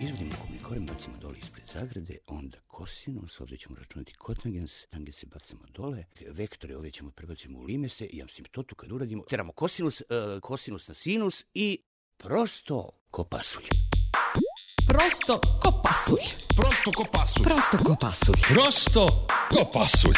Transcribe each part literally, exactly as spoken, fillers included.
izvodimo komunikorim, bacimo dole ispred zagrade, onda kosinus, ovdje ćemo računati kotangens, tangens se bacimo dole, vektore ovdje ćemo prebacimo u limese i asimtotu kad uradimo, teramo kosinus, uh, kosinus na sinus i prosto ko pasulj. Prosto ko pasulj. Prosto ko pasulj. Prosto ko pasulj. Prosto ko pasulj.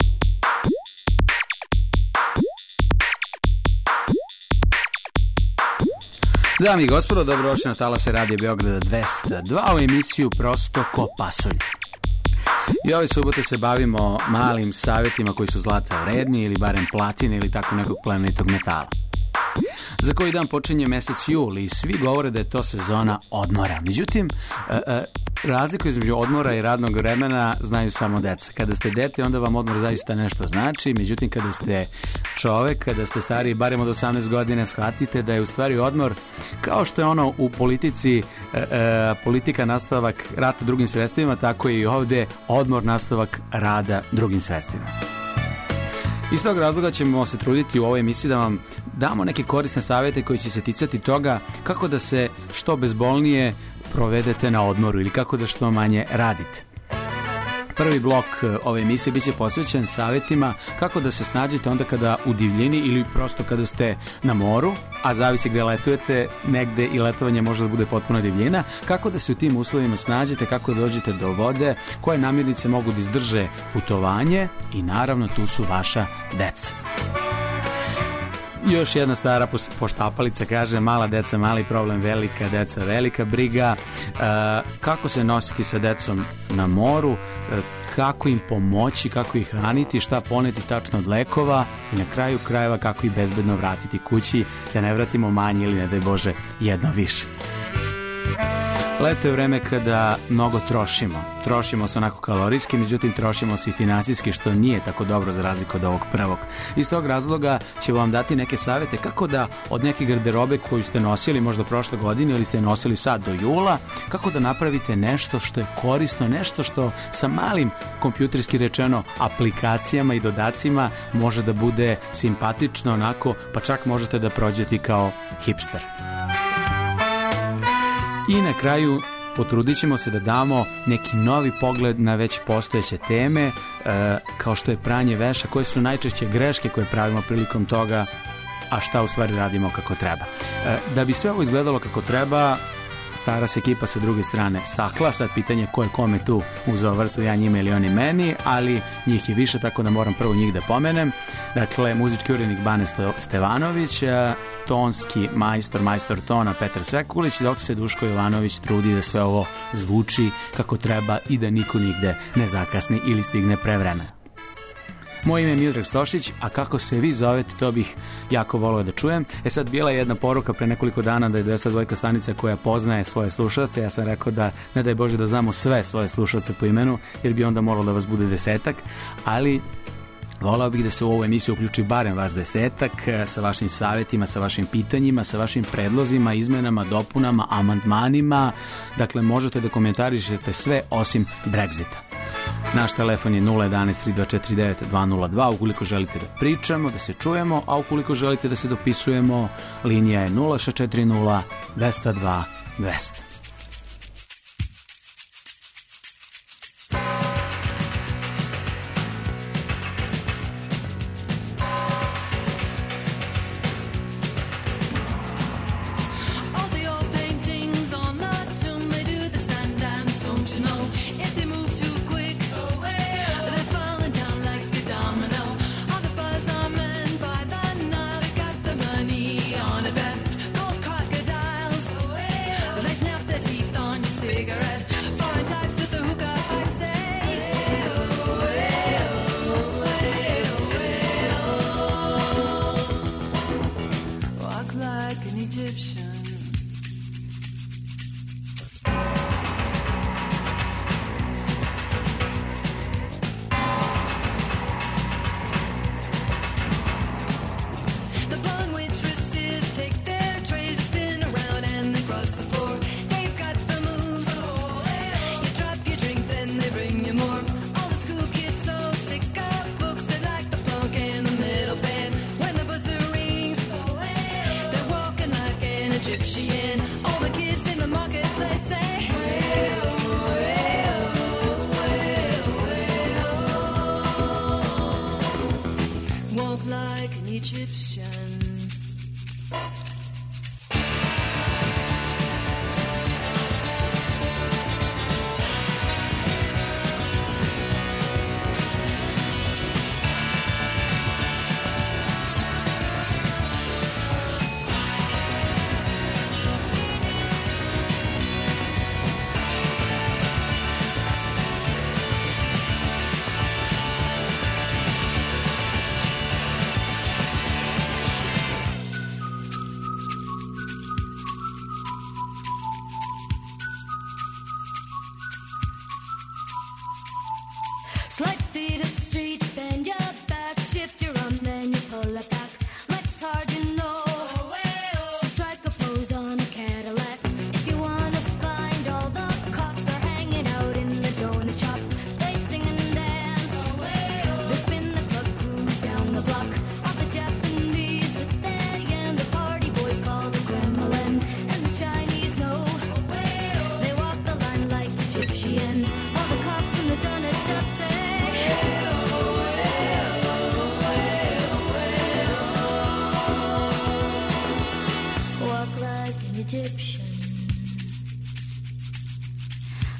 Dame i gospodo, dobrodošli na talase Radio Beograda dvesta dva u emisiju Prosto ko pasulj. I ove subote se bavimo malim savjetima koji su zlata vredni ili barem platine ili tako nekog plemenitog metala. Za koji dan počinje mesec jul i svi govore da je to sezona odmora. Međutim, e, e, razliku između odmora i radnog vremena znaju samo deca. Kada ste dete, onda vam odmor zaista nešto znači. Međutim, kada ste čovek, kada ste stariji, barem od osamnaest godine, shvatite da je u stvari odmor kao što je ono u politici, e, e, politika nastavak rata drugim sredstvima, tako i ovde odmor nastavak rada drugim sredstvima. Iz tog razloga ćemo se truditi u ovoj emisiji da vam damo neke korisne savjete koji će se ticati toga kako da se što bezbolnije provedete na odmoru ili kako da što manje radite. Prvi blok ove emisije biće posvećen savjetima kako da se snađete onda kada u divljini ili prosto kada ste na moru, a zavisi gde letujete, negde i letovanje može da bude potpuno divljina, kako da se u tim uslovima snađete, kako da dođete do vode, koje namirnice mogu da izdrže putovanje i naravno tu su vaša deca. Još jedna stara poštapalica kaže: mala deca, mali problem, velika deca, velika briga. E, kako se nositi sa decom na moru, e, kako im pomoći, kako ih hraniti, šta poneti tačno od lekova i na kraju krajeva kako ih bezbedno vratiti kući, da ne vratimo manje ili ne daj Bože jedno više. Leto je vreme kada mnogo trošimo. Trošimo se onako kalorijski, međutim trošimo se i finansijski, što nije tako dobro za razliku od ovog prvog. Iz tog razloga ću vam dati neke savjete kako da od neke garderobe koju ste nosili možda prošle godine ili ste nosili sad do jula, kako da napravite nešto što je korisno, nešto što sa malim, kompjuterski rečeno, aplikacijama i dodacima može da bude simpatično onako, pa čak možete da prođete kao hipster. I na kraju potrudit ćemo se da damo neki novi pogled na već postojeće teme, e, kao što je pranje veša, koje su najčešće greške koje pravimo prilikom toga, a šta u stvari radimo kako treba. E, da bi sve ovo izgledalo kako treba, stara se ekipa sa druge strane stakla. Sad pitanje ko je kome tu uzeo vrtu, ja njima ili oni meni, ali njih je više, tako da moram prvo njih da pomenem. Dakle, muzički urednik Bane Stevanović, tonski majstor, majstor tona Petar Sekulić, dok se Duško Jovanović trudi da sve ovo zvuči kako treba i da niko nigde ne zakasni ili stigne pre vremena. Moje ime je Miodrag Stošić, a kako se vi zovete, to bih jako volio da čujem. E sad, bila je jedna poruka pre nekoliko dana da je dvesta dva stanica koja poznaje svoje slušalce. Ja sam rekao da ne daj Bože da znamo sve svoje slušalce po imenu, jer bi onda moralo da vas bude desetak, ali volao bih da se u ovu emisiju uključi barem vas desetak sa vašim savjetima, sa vašim pitanjima, sa vašim predlozima, izmenama, dopunama, amandmanima. Dakle, možete da komentarišete sve osim Brexita. Naš telefon je nula jedanaest tri dva četiri devet dva nula dva ukoliko želite da pričamo, da se čujemo, a ukoliko želite da se dopisujemo, linija je nula šest četiri nula dvesta dva dvesta. Snap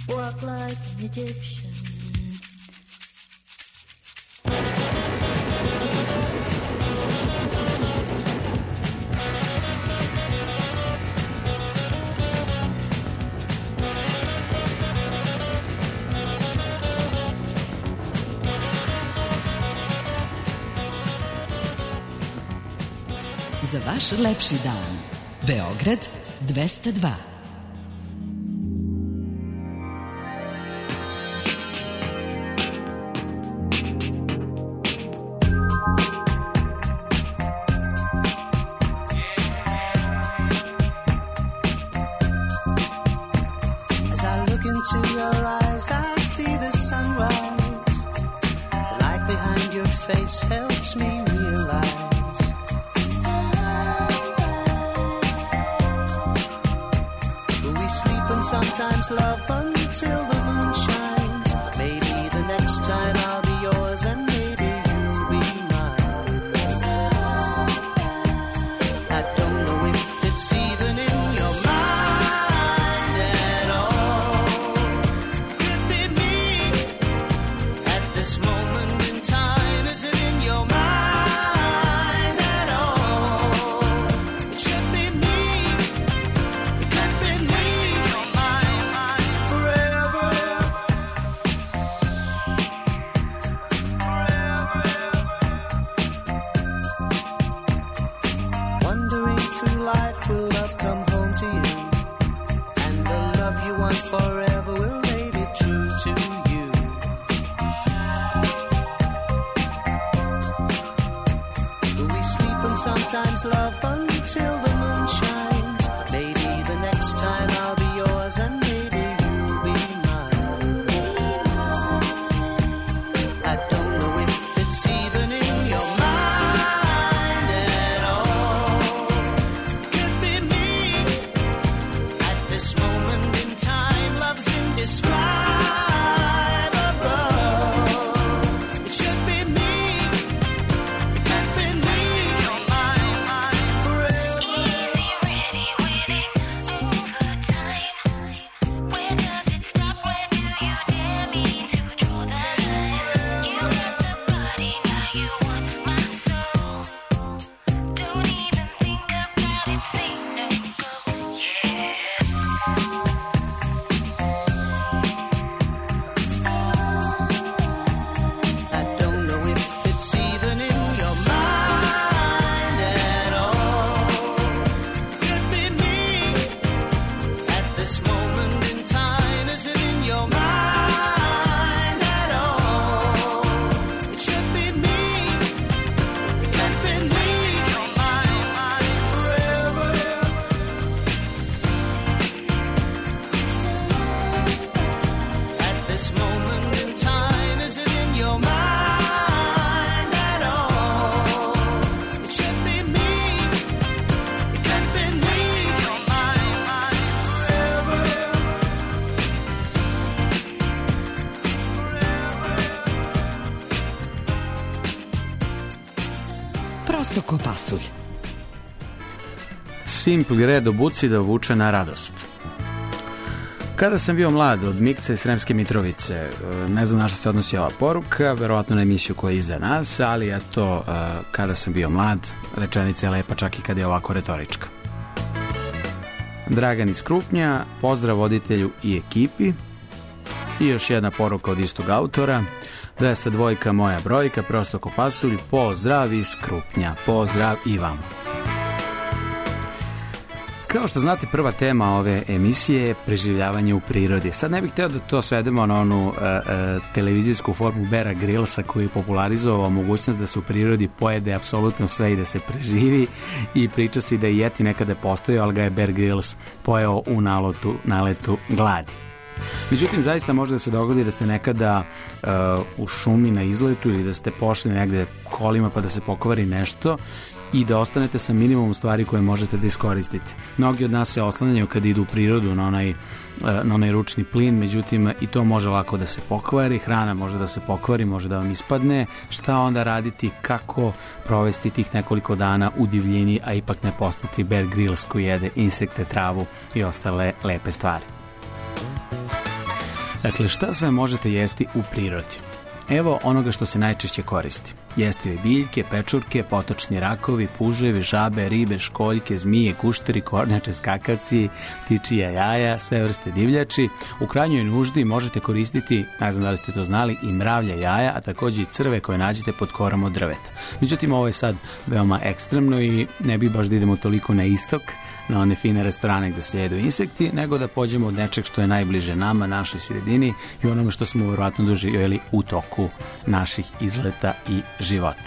walk like an Egyptian. Za vaš lepši dan. Beograd dvesta dva. As I look into your eyes, I see the sunrise. The light behind your face helps me realize sometimes love until the moon shines. Maybe the next time I'll be yours and maybe you'll be mine. I don't know if it's even in your mind at all. Could it be me at this moment in time? Is it in your mind at all? It should be me. It could be me. Forever will they be true to you. Will we sleep and sometimes love until the moon shines? Maybe the next time I'll be yours and maybe you'll be mine. I don't know if it's even in your mind at all. Could be me at this moment in time. Love's indescribable. It should be me. It can't be me. You're mine, mine forever. Easy, ready, winning overtime. When does it stop? When do you dare me to draw the line? You got the body, now you want my soul. Don't even think about it, say no go. Yeah. Prosto ko pasulj. Simple Gredo Buci da vuče na radost. Kada sam bio mlad od Mikca i Sremske Mitrovice, ne znam na što se odnosi ova poruka, verovatno na emisiju koja je iza nas, ali je to kada sam bio mlad, rečenica je lepa čak i kada je ovako retorička. Dragan iz Krupnja, pozdrav voditelju i ekipi. I još jedna poruka od istog autora. dvesta dvojka moja brojka, prosto ko pasulj, pozdrav iz Krupnja, pozdrav i vam. Kao što znate, prva tema ove emisije je preživljavanje u prirodi. Sad ne bih hteo da to svedemo na onu uh, uh, televizijsku formu Beara Grylsa koji je popularizovao mogućnost da se u prirodi pojede apsolutno sve i da se preživi, i priča se da je Yeti nekada postojao, ali ga je Bear Grylls pojeo u nalotu, naletu gladi. Međutim, zaista može da se dogodi da ste nekada uh, u šumi na izletu ili da ste pošli negde kolima pa da se pokvari nešto i da ostanete sa minimum stvari koje možete da iskoristite. Mnogi od nas se oslanjaju kad idu u prirodu na onaj, na onaj ručni plin, međutim i to može lako da se pokvari, hrana može da se pokvari, može da vam ispadne. Šta onda raditi, kako provesti tih nekoliko dana u divljini, a ipak ne postati Bear Grylls koji jede insekte, travu i ostale lepe stvari. Dakle, šta sve možete jesti u prirodi? Evo onoga što se najčešće koristi. Jestivi biljke, pečurke, potočni rakovi, puževi, žabe, ribe, školjke, zmije, gušteri, kornjače, skakavci, ptičija jaja, sve vrste divljači. U krajnjoj nuždi možete koristiti, ne znam da li ste to znali, i mravlja jaja, a takođe i crve koje nađete pod korom od drveta. Međutim, ovo je sad veoma ekstremno i ne bi baš da idemo toliko na istok, na one fine restorane gde se jedu insekti, nego da pođemo od nečeg što je najbliže nama, našoj sredini i onome što smo verovatno doživjeli u toku naših izleta i života.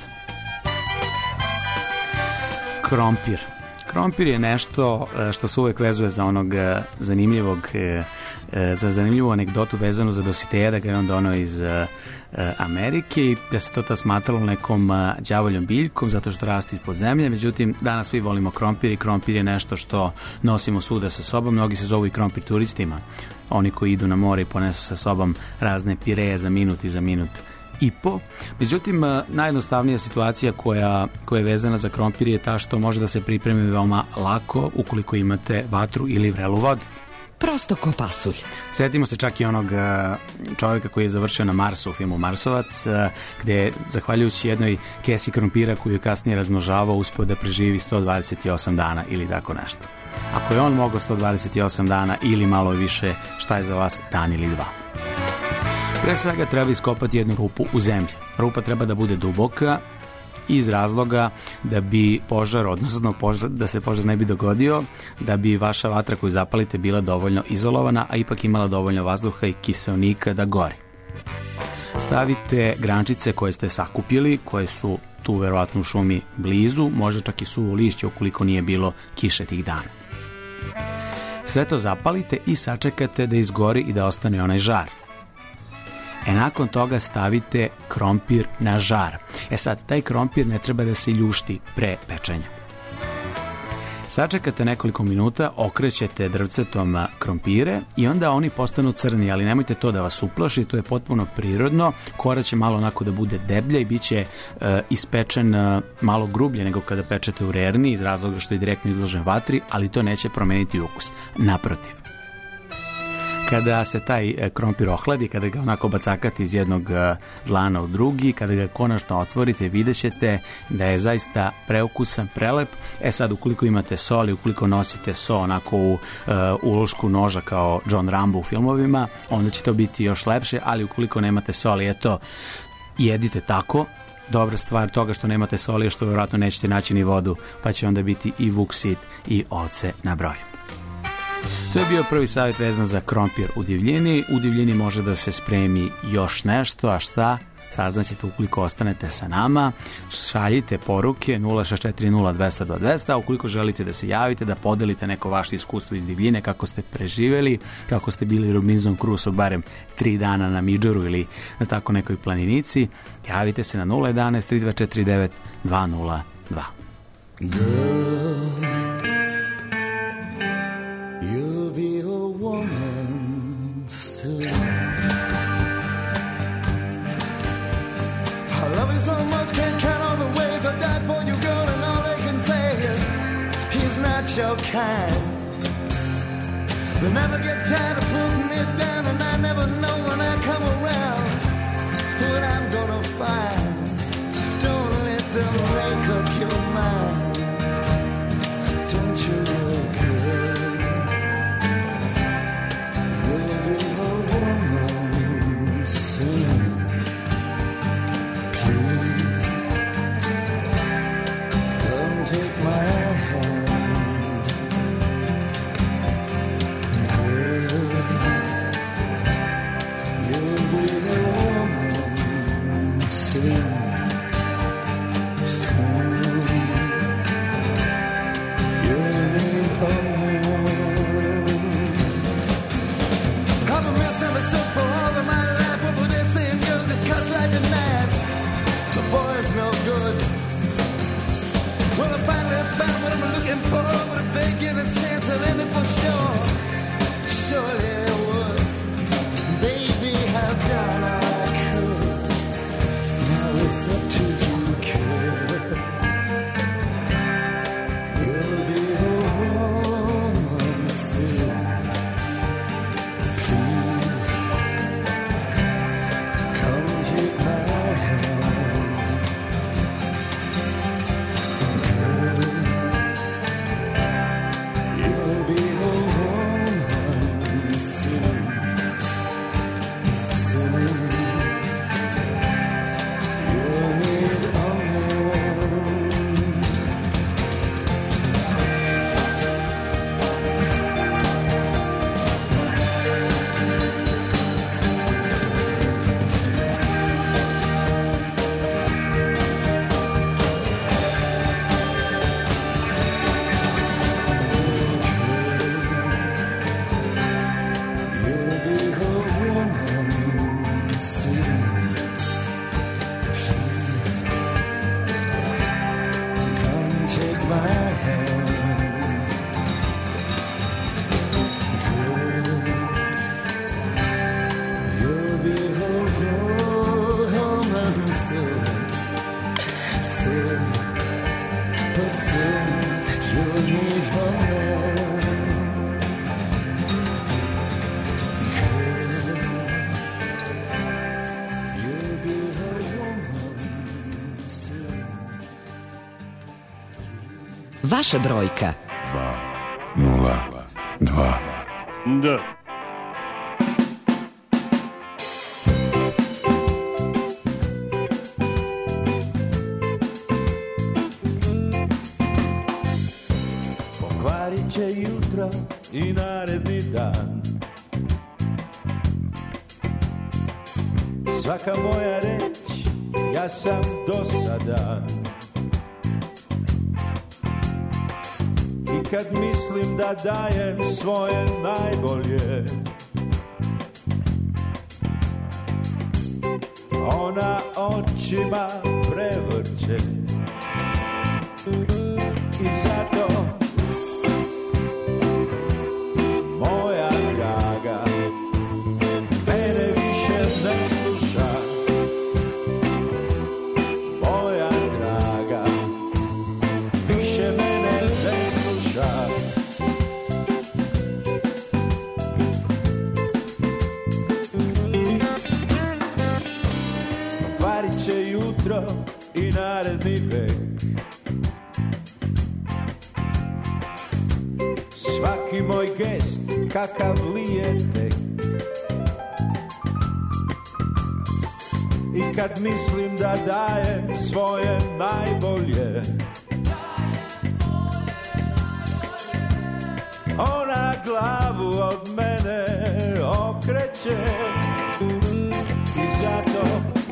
Krompir. Krompir je nešto što se uvek vezuje za onog zanimljivog, za zanimljivu anegdotu vezanu za Dositeja, da ga je on donao iz Amerike i da se to ta smatralo nekom đavoljom biljkom zato što raste ispod zemlje. Međutim, danas svi volimo krompir i krompir je nešto što nosimo svuda sa sobom. Mnogi se zovu i krompir turistima. Oni koji idu na more i ponesu sa sobom razne pireje za minut i za minut i po. Međutim, najjednostavnija situacija koja, koja je vezana za krompir je ta što može da se pripremi veoma lako ukoliko imate vatru ili vrelu vodu. Prosto ko pasulj. Sjetimo se čak i onog čovjeka koji je završio na Marsu u filmu Marsovac, gde je, zahvaljujući jednoj kesi krompira koju je kasnije razmnožavao, uspio da preživi sto dvadeset osam dana ili tako nešto. Ako je on mogao sto dvadeset osam dana ili malo više, šta je za vas dan ili dva? Pre svega treba iskopati jednu rupu u zemlji. Rupa treba da bude duboka iz razloga da bi požar, odnosno požar, da se požar ne bi dogodio, da bi vaša vatra koju zapalite bila dovoljno izolovana, a ipak imala dovoljno vazduha i kiseonika da gori. Stavite grančice koje ste sakupili, koje su tu verovatno u šumi blizu, možda čak i suvo lišće ukoliko nije bilo kiše tih dana. Sve to zapalite i sačekate da izgori i da ostane onaj žar. E nakon toga stavite krompir na žar. E sad, taj krompir ne treba da se ljušti pre pečenja. Sačekate nekoliko minuta, okrećete drvcetom krompire i onda oni postanu crni, ali nemojte to da vas uplaši, to je potpuno prirodno. Kora će malo onako da bude deblja i bit će e, ispečen e, malo grublje nego kada pečete u rerni iz razloga što je direktno izložen vatri, ali to neće promeniti ukus. Naprotiv. Kada se taj krompir ohladi, kada ga onako bacakate iz jednog dlana u drugi, kada ga konačno otvorite, vidjet ćete da je zaista preukusan, prelep. E sad, ukoliko imate sol i ukoliko nosite so onako u uh, ulošku noža kao John Rambo u filmovima, onda će to biti još lepše, ali ukoliko nemate soli, eto, jedite tako. Dobra stvar toga što nemate soli je što vjerojatno nećete naći ni vodu, pa će onda biti i vuk sit i ovce na broju. To je bio prvi savjet vezan za krompir u divljini. U divljini može da se spremi još nešto, a šta? Saznaćete ukoliko ostanete sa nama. Šaljite poruke nula šest četiri nula dvesta do dvesta, a ukoliko želite da se javite, da podelite neko vaše iskustvo iz divljine, kako ste preživeli, kako ste bili Robinson Crusoe barem tri dana na Midžoru ili na tako nekoj planinici, javite se na nula jedanaest tri dva četiri devet dva nula dva. Girl, you'll be a woman soon. I love you so much, can't count all the ways I died for you, girl, and all they can say is he's not your kind. They never get tired of putting me down, and I never know when I come around what I'm gonna find. Don't let them make up your mind. Don't you look good? You'll be a woman soon. Please, come take my hand. Girl, you'll be a woman soon. But if they give a chance, I'll end it for sure. Surely I would. Baby, I've done all I could. Now it's up to you, kid. You'll be a woman soon. Please, Vaša brojka. Nula, dva. Da. Pokvarit će jutro i naredni dan. Svaka moja reč, ja sam dosadan. I kad mislim da dajem svoje najbolje, ona očima prevrće. I zato, moja draga, mene više ne sluša. Moja draga, više mene ne sluša. Pokvarit će jutro i naredni vek. Svaki moj gest, kakav li je tek. I kad mislim da dajem svoje najbolje, ona glavu od mene okreće. I zato,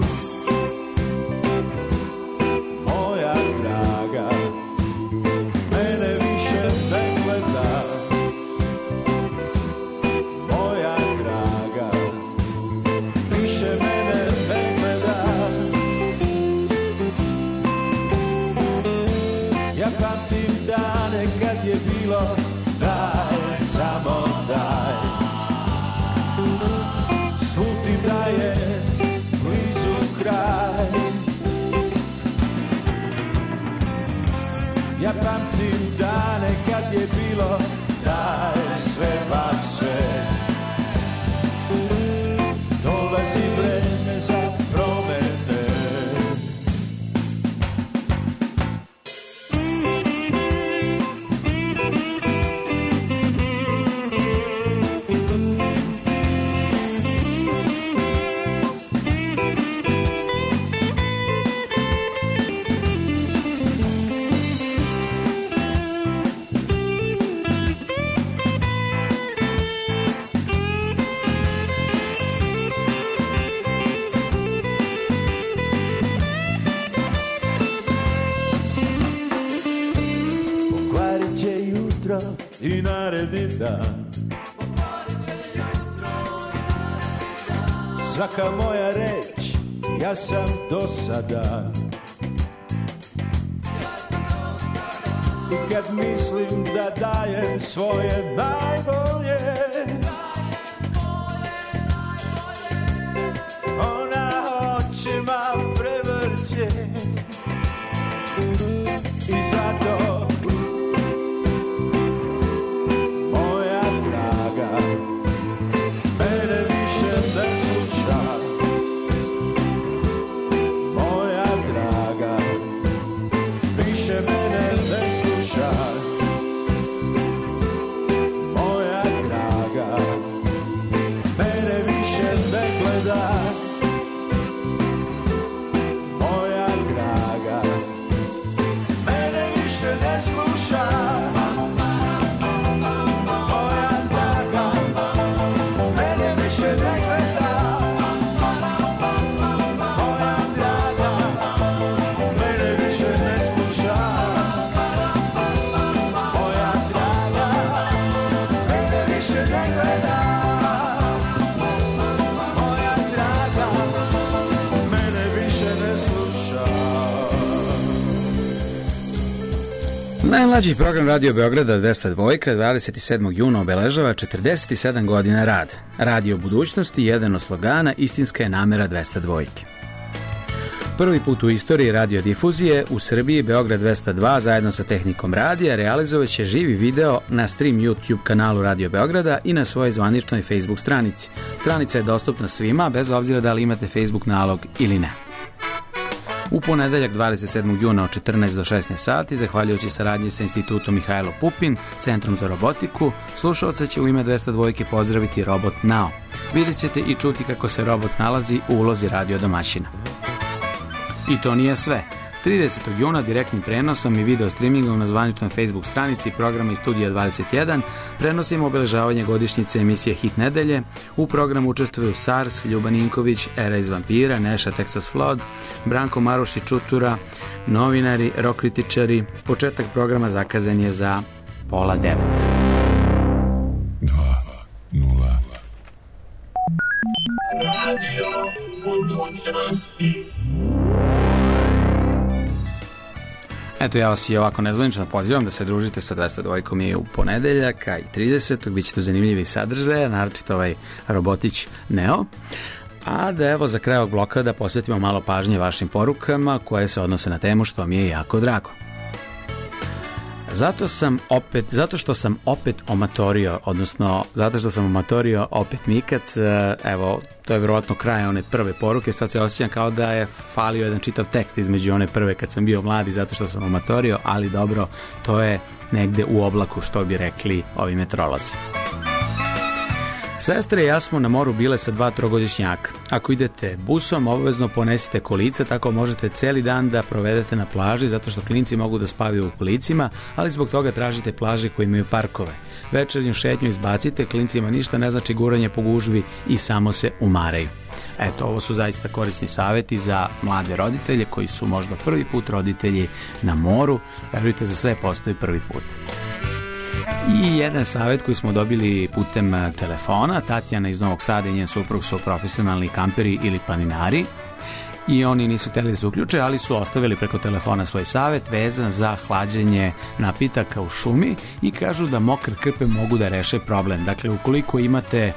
moja draga, mene više ne gleda. Moja draga, više mene ne gleda. Ja pamtim dane kad je bilo daj, samo daj. Slutim da je blizu kraj. Ja pamtim dane kad je bilo daj, sve baš sve. Dolazi vreme za promene. Pokvarit će jutro i naredni dan. Svaka moja reč, ja sam dosadan. I kad mislim da dajem svoje najbolje, ona očima prevrće. I zato, moja draga, mene više ne sluša. Moja draga, više mene ne sluša. Moja draga, mene više ne gleda. Moja draga, mene više ne sluša. Moja draga, mene više ne gleda. Moja draga, mene više ne sluša. Moja draga, mene više ne gleda. Moja draga, mene više ne sluša. Najmlađi program Radio Beograda dvesta dva dvadeset sedmog juna obeležava četrdeset sedam godina rad. Radio budućnosti, jedan od slogana, istinska je namera dvesta dva. Prvi put u istoriji radiodifuzije u Srbiji Beograd dvesta dva zajedno sa tehnikom radija realizovaće živi video na stream YouTube kanalu Radio Beograda i na svojoj zvaničnoj Facebook stranici. Stranica je dostupna svima bez obzira da li imate Facebook nalog ili ne. U ponedeljak dvadeset sedmog juna od četrnaest do šesnaest sati, zahvaljujući saradnji sa Institutom Mihajlo Pupin, Centrom za robotiku, slušalca će u ime dvesta dvojke pozdraviti Robot Nao. Vidjet ćete i čuti kako se robot nalazi u ulozi radio domaćina. I to nije sve. tridesetog juna direktnim prenosom i video streamingom na zvaničnoj Facebook stranici programa i Studija dvadeset jedan prenosimo obeležavanje godišnjice emisije Hit nedelje. U programu učestvuju Sars, Ljuban Inković, Era iz vampira, Neša Texas Flood, Branko Maruš i Čutura, novinari, rock kritičari. Početak programa zakazan je za pola devet. Dva, nula. Radio budućnosti. Eto, ja vas i ovako nezvanično pozivam da se družite sa dvesta dvojkom i u ponedeljak, a i tridesetog bit će to zanimljivi sadržaje, naročito ovaj robotić Neo. A da evo za kraj ovog bloka da posvetimo malo pažnje vašim porukama koje se odnose na temu što mi je jako drago. Zato sam opet, zato što sam opet omatorio, odnosno zato što sam omatorio opet Mikac, evo, to je vjerovatno kraj one prve poruke, sad se osjećam kao da je falio jedan čitav tekst između one prve kad sam bio mladi zato što sam omatorio, ali dobro, to je negde u oblaku, što bi rekli ovi metrolozi. Sestre i ja smo na moru bile sa dva trogodišnjaka. Ako idete busom, obavezno ponesite kolica, tako možete celi dan da provedete na plaži, zato što klinci mogu da spavaju u kolicima, ali zbog toga tražite plaže koje imaju parkove. Večernju šetnju izbacite, klincima ništa ne znači guranje po gužvi i samo se umaraju. Eto, ovo su zaista korisni savjeti za mlade roditelje koji su možda prvi put roditelji na moru. Verujte, za sve postoji prvi put. I jedan savjet koji smo dobili putem telefona. Tatjana iz Novog Sada i njen suprug su profesionalni kamperi ili planinari i oni nisu htjeli da se uključe, ali su ostavili preko telefona svoj savjet vezan za hlađenje napitaka u šumi i kažu da mokre krpe mogu da reše problem. Dakle, ukoliko imate e,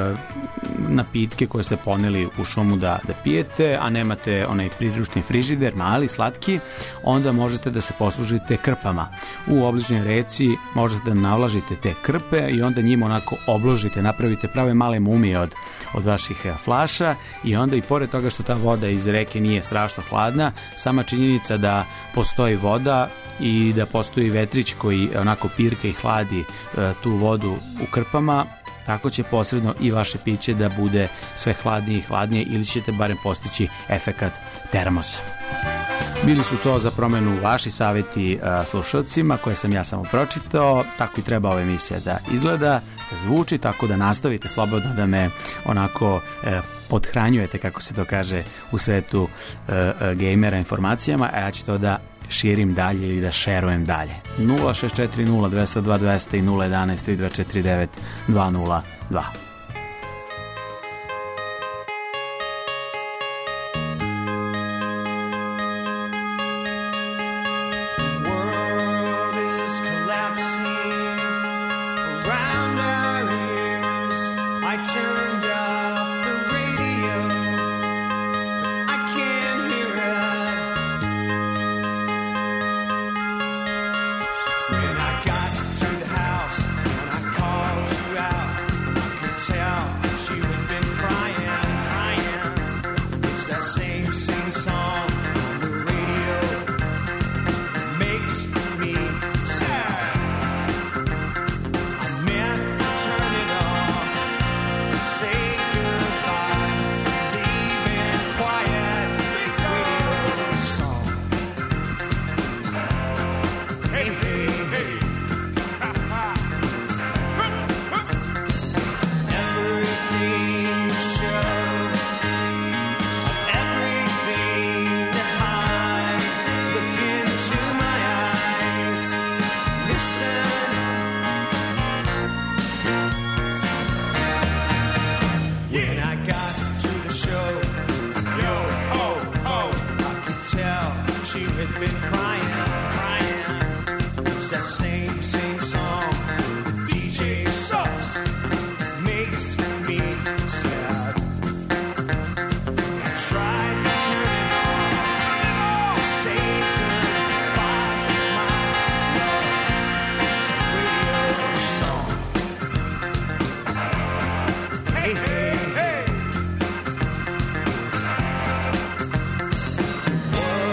napitke koje ste poneli u šumu da, da pijete, a nemate onaj priručni frižider, mali, slatki, onda možete da se poslužite krpama. U obližnjoj reci možete da navlažite te krpe i onda njima onako obložite, napravite prave male mumije od, od vaših flaša i onda i pored toga što ta voda iz reke nije strašno hladna, sama činjenica da postoji voda i da postoji vetrić koji onako pirka i hladi e, tu vodu u krpama, tako će posredno i vaše piće da bude sve hladnije i hladnije ili ćete barem postići efekat termosa. Bili su to za promenu vaši savjeti a, slušalcima koje sam ja samo pročitao, tako i treba ova emisija da izgleda, da zvuči, tako da nastavite slobodno da me onako e, podhranjujete, kako se to kaže u svetu e, e, gejmera informacijama, a ja ću to da širim dalje ili da šerujem dalje. nula šest četiri nula dva nula dva dva nula i nula jedan tri dva četiri devet dva nula dva. World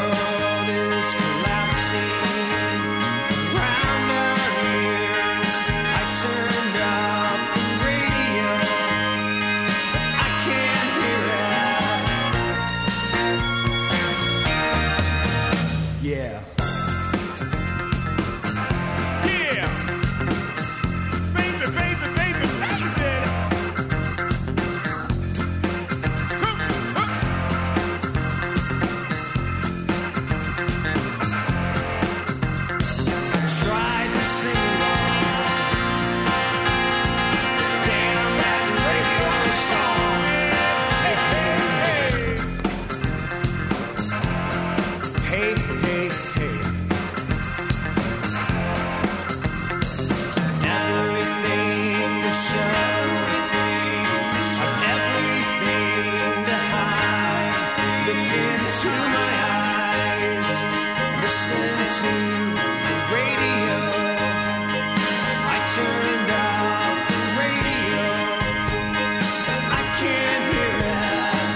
to the radio. I turned up the radio. I can't hear it.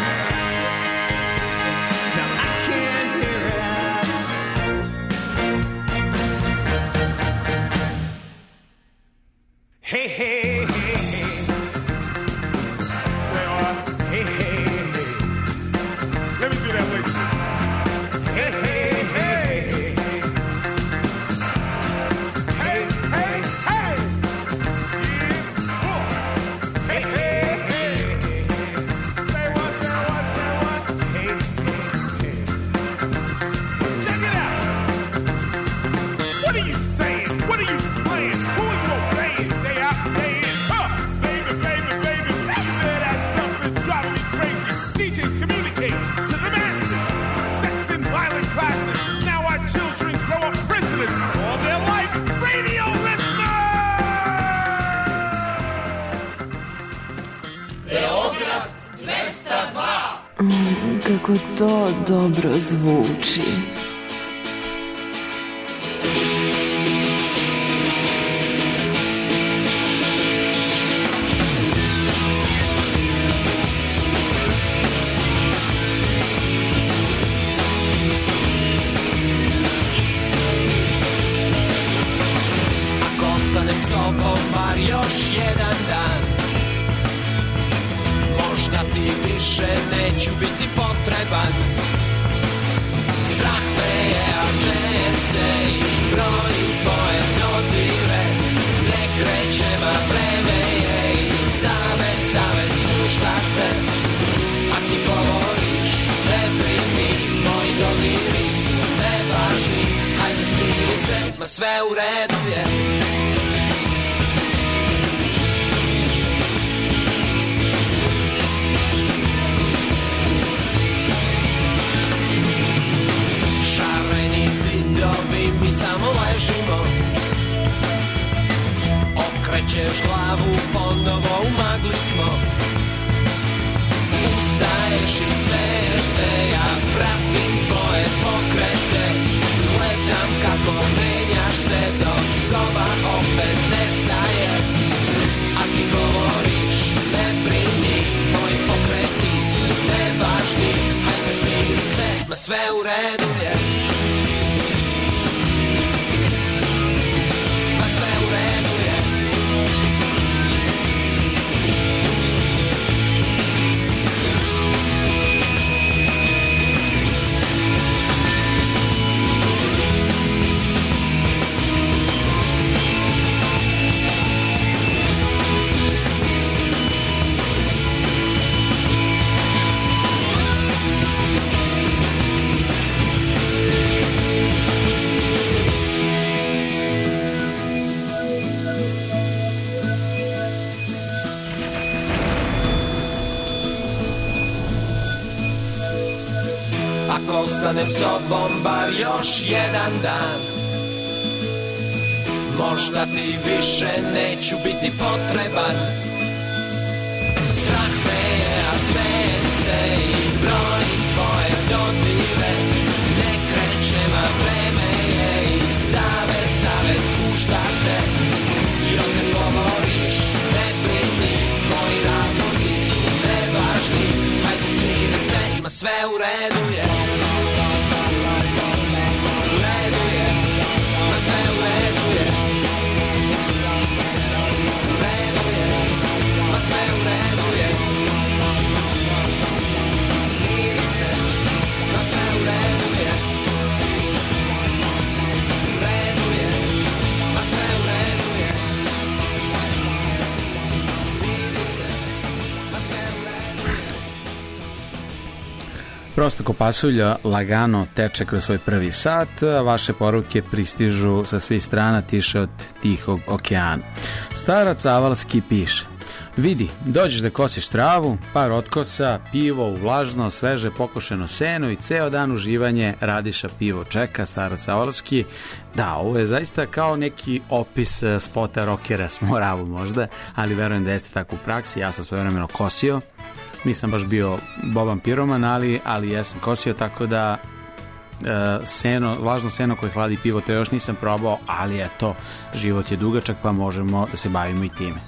No, I can't hear it. Hey, hey, hey, hey. Say what? Hey, hey, hey. Let me do that with you. Hey, hey, hey, hey. Hey, hey, hey. Yeah. Oh. Hey, hey, hey. Say what, say what, say what? Hey, hey, hey. Check it out. What are you saying? What are you playing? Who are you obeying? Day out, day in. Huh? Baby, baby, baby. Baby, that stuff is driving me crazy. D Js communicate to the masses. Sex and violent classes. Now our children grow up prisoners all their life. Radio listeners! Kako to dobro zvuči. Ako ostanem s tobom bar još jedan dan, možda ti više neću biti potreban. Strah me je, a smejem se i brojim tvoje dodire. Ne krećem, a vreme je i savjet, savjet spušta se. A ti govoriš, ne brini, moji dodiri su nevažni. Hajde smiri se, ma sve u redu je. Zidovi, mi samo ležimo. Okrećeš glavu, ponovo u magli smo. Ustaješ i smeješ se, ja pratim tvoje pokrete. Gledam kako menjaš se dok soba opet nestaje. A ti govoriš, ne brini, moji pokreti su nevažni. Hajde smiri se, ma sve u redu je. Ostanem s tobom bar još jedan dan, možda ti više neću biti potreban. Strah me je, a smejem se i brojim tvoje dodire. Ne krećem, a vreme je i zavez, zavez spušta se. I opet govoriš, ne brini, tvoji razlozi su nevažni. Hajde smiri se, ma sve u redu je. Prosto ko pasulja lagano teče kroz svoj prvi sat, a vaše poruke pristižu sa svih strana tiše od Tihog okeana. Starac Avalski piše: vidi, dođeš da kosiš travu, par otkosa, pivo u vlažno, sveže pokošeno seno i ceo dan uživanje, Radiša pivo čeka, starac Avalski. Da, ovo je zaista kao neki opis spota rokera s Moravu možda, ali verujem da jeste tako u praksi. Ja sam svojevremeno kosio, nisam baš bio Boban piroman, ali, ali jesam kosio, tako da seno, vlažno seno koje hladi pivo, to još nisam probao, ali eto, život je dugačak pa možemo da se bavimo i time.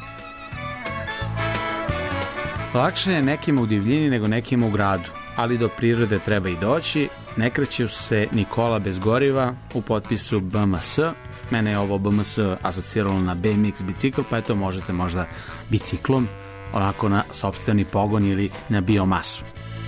Lakše je nekima u divljini nego nekima u gradu, ali do prirode treba i doći. Ne kreće se Nikola bez goriva u potpisu B M S. Mene je ovo B M S asociralo na B M X bicikl, pa eto možete možda biciklom, onako na sopstveni pogon ili na biomasu.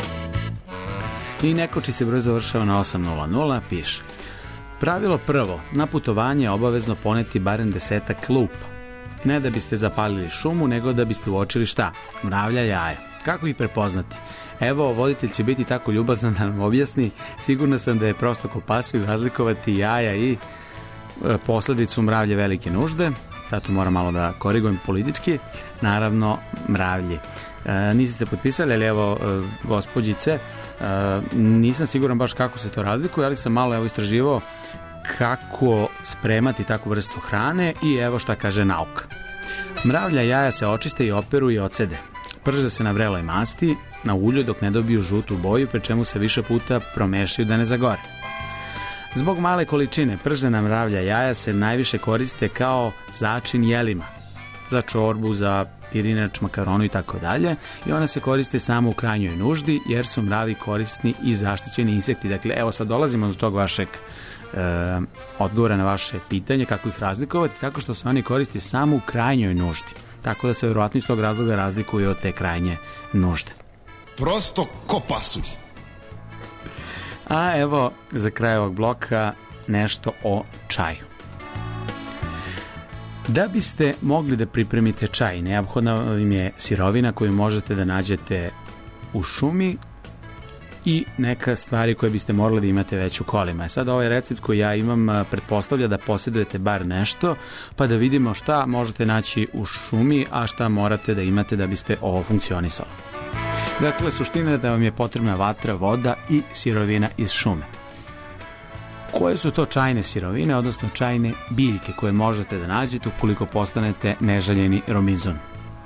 I neko či se broj završava na osam nula nula, piše: pravilo prvo, na putovanje je obavezno poneti barem desetak lupa. Ne da biste zapalili šumu, nego da biste uočili šta? Mravlja jaja. Kako ih prepoznati? Evo, voditelj će biti tako ljubazan da nam objasni. Sigurno sam da je prosto ko pasulj razlikovati jaja i e, posledicu mravlje velike nužde. Sad tu moram malo da korigujem politički. Naravno, mravlje. E, niste se potpisali, ali evo, e, gospođice, e, nisam siguran baš kako se to razlikuje, ali sam malo evo istraživao kako spremati takvu vrstu hrane i evo šta kaže nauka. Mravlja jaja se očiste i operu i ocede. Prže se na vreloj masti, na ulju dok ne dobiju žutu boju, pri čemu se više puta promešaju da ne zagore. Zbog male količine pržena mravlja jaja se najviše koriste kao začin jelima, za čorbu, za pirinač, makaronu i tako dalje, i ona se koriste samo u krajnjoj nuždi jer su mravi korisni i zaštićeni insekti. Dakle, evo sad dolazimo do tog vašeg e, odgovora na vaše pitanje kako ih razlikovati, tako što se oni koriste samo u krajnjoj nuždi. Tako da se vjerovatno iz tog razloga razlikuju od te krajnje nužde. Prosto ko pasulj. A evo, za kraj ovog bloka nešto o čaju. Da biste mogli da pripremite čaj, neophodna vam je sirovina koju možete da nađete u šumi i neka stvari koje biste morali da imate već u kolima. Sad ovaj recept koji ja imam pretpostavlja da posjedujete bar nešto, pa da vidimo šta možete naći u šumi, a šta morate da imate da biste ovo funkcionisalo. Dakle, suština je da vam je potrebna vatra, voda i sirovina iz šume. Koje su to čajne sirovine, odnosno čajne biljke koje možete da nađete ukoliko postanete neželjeni romizon?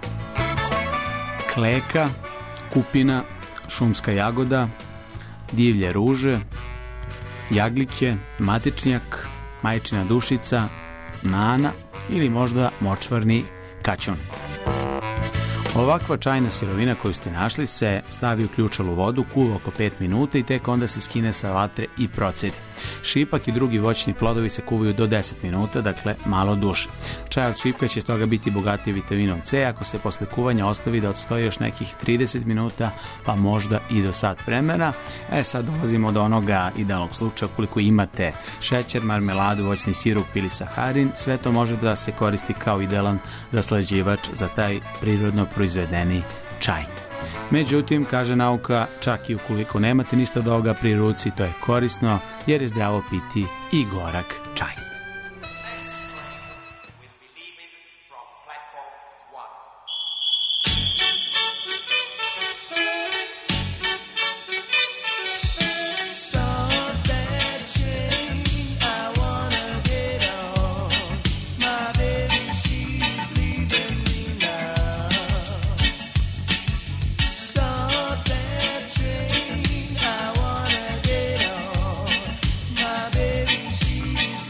Kleka, kupina, šumska jagoda, divlje ruže, jagljike, matičnjak, majčina dušica, nana ili možda močvarni kaćun. Ovakva čajna sirovina koju ste našli se stavi u ključalu vodu, kuva oko pet minuta i tek onda se skine sa vatre i procedi. Šipak i drugi voćni plodovi se kuvaju do deset minuta, dakle malo duže. Čaj od šipka će stoga biti bogatiji vitaminom C ako se posle kuvanja ostavi da odstoji još nekih trideset minuta, pa možda i do sat vremena. E sad dolazimo do onoga idealnog slučaja koliko imate šećer, marmeladu, voćni sirup ili saharin, sve to može da se koristi kao idealan zaslađivač za taj prirodno proizvedeni čaj. Međutim, kaže nauka, čak i ukoliko nemate ništa od ovoga pri ruci, to je korisno jer je zdravo piti i gorak čaj. She's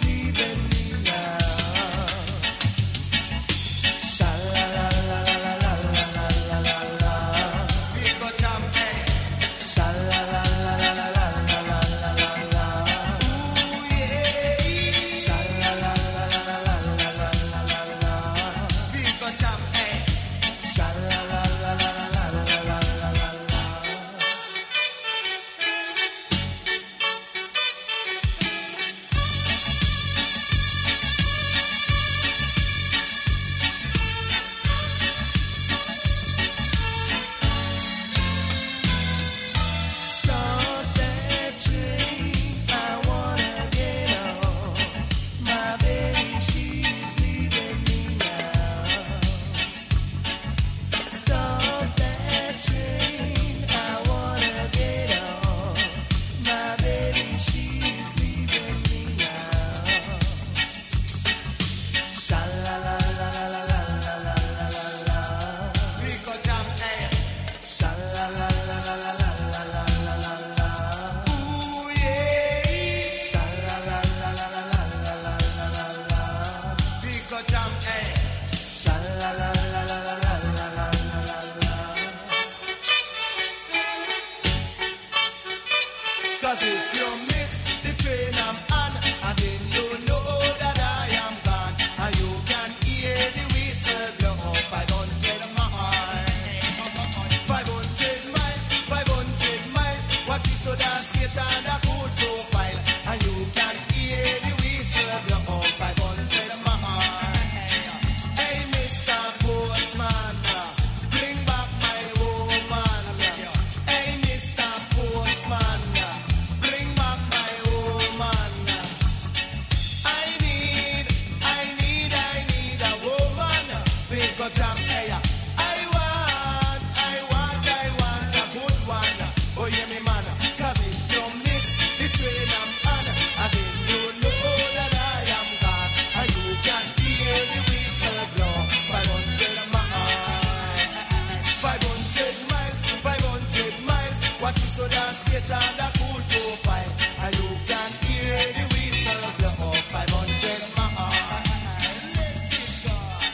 Cause if you miss the train I'm on, and then you know that I am gone, and you can hear the whistle blow five hundred miles. five hundred miles, five hundred miles. Watch it so that Satan a good profile, and you can hear the whistle blow five hundred miles. Hey, Mister Postman, bring back my woman. Hey, Mister Postman, bring back my woman. I need, I need, I need a woman. Think of jam, hey. I want, I want, I want a good one. Oh, yeah, me man. Cause if you miss the train I'm on, and then you know that I am gone, and you can hear the whistle blow five hundred miles. five hundred miles, five hundred miles. Watch it so that Satan a cool profile, and you can hear the whistle blow five hundred miles. Let it go.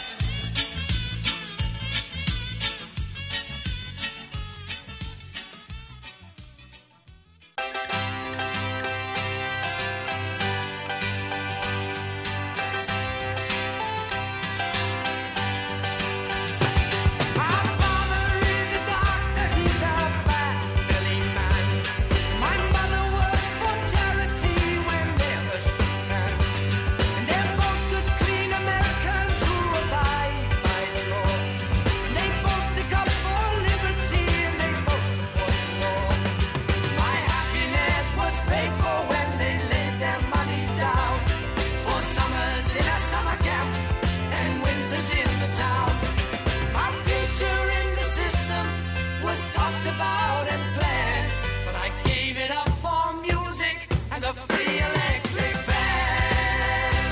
My father is a doctor, he's a family man. My mother works for charity when they're a shipman. And they're both good, clean Americans who abide by the law. And they both stick up for liberty and they both support the war. My happiness was paid for when they laid their money down. For summers in a summer camp and winters in the town. My future in the system was talked about and planned, but I gave it up for music and a free electric band.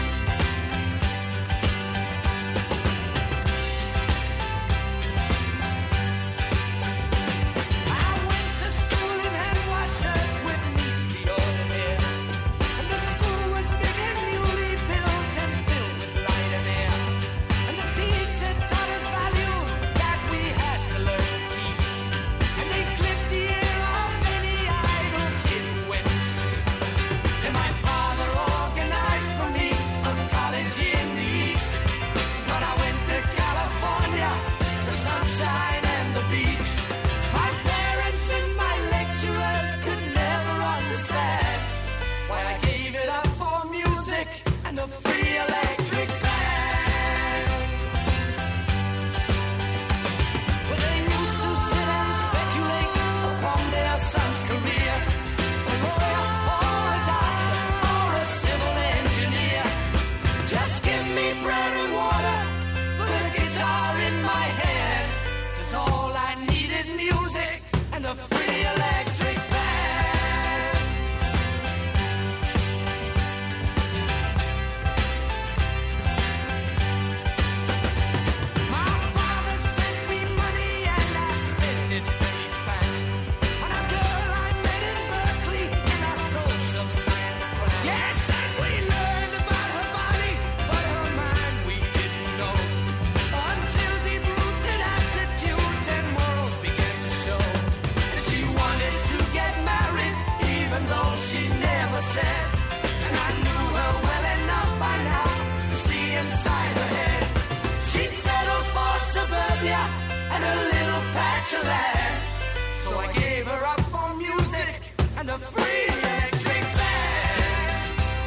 I went to school in hand-wash shirts with neat deodorant, and the school was big and newly built and filled with light and air. And the teacher taught us values that we had to learn to keep. And they clipped the ear of any idle kid who went to sleep. And my father organized for me a college in the East. But I went to California, the sunshine and the beach. My parents and my lecturers could never understand why I gave it up for music and the free electric band. Well, they used to sit and speculate upon their son's career, a lawyer or a doctor or a civil engineer. Just give me bread and water, put a guitar in my hand, 'cause all I need is music and a free electric band. My father sent me money and I spent it very fast on a girl I met in Berkeley in a social science class. Yes, and we learned about her body, but her mind we didn't know, until deep-rooted attitudes and morals began to show. And she wanted to get married, even though she never said. And I knew her well enough by now to see inside her head. She'd settle for suburbia and a little patch of land. So I gave her up for music and a free electric band.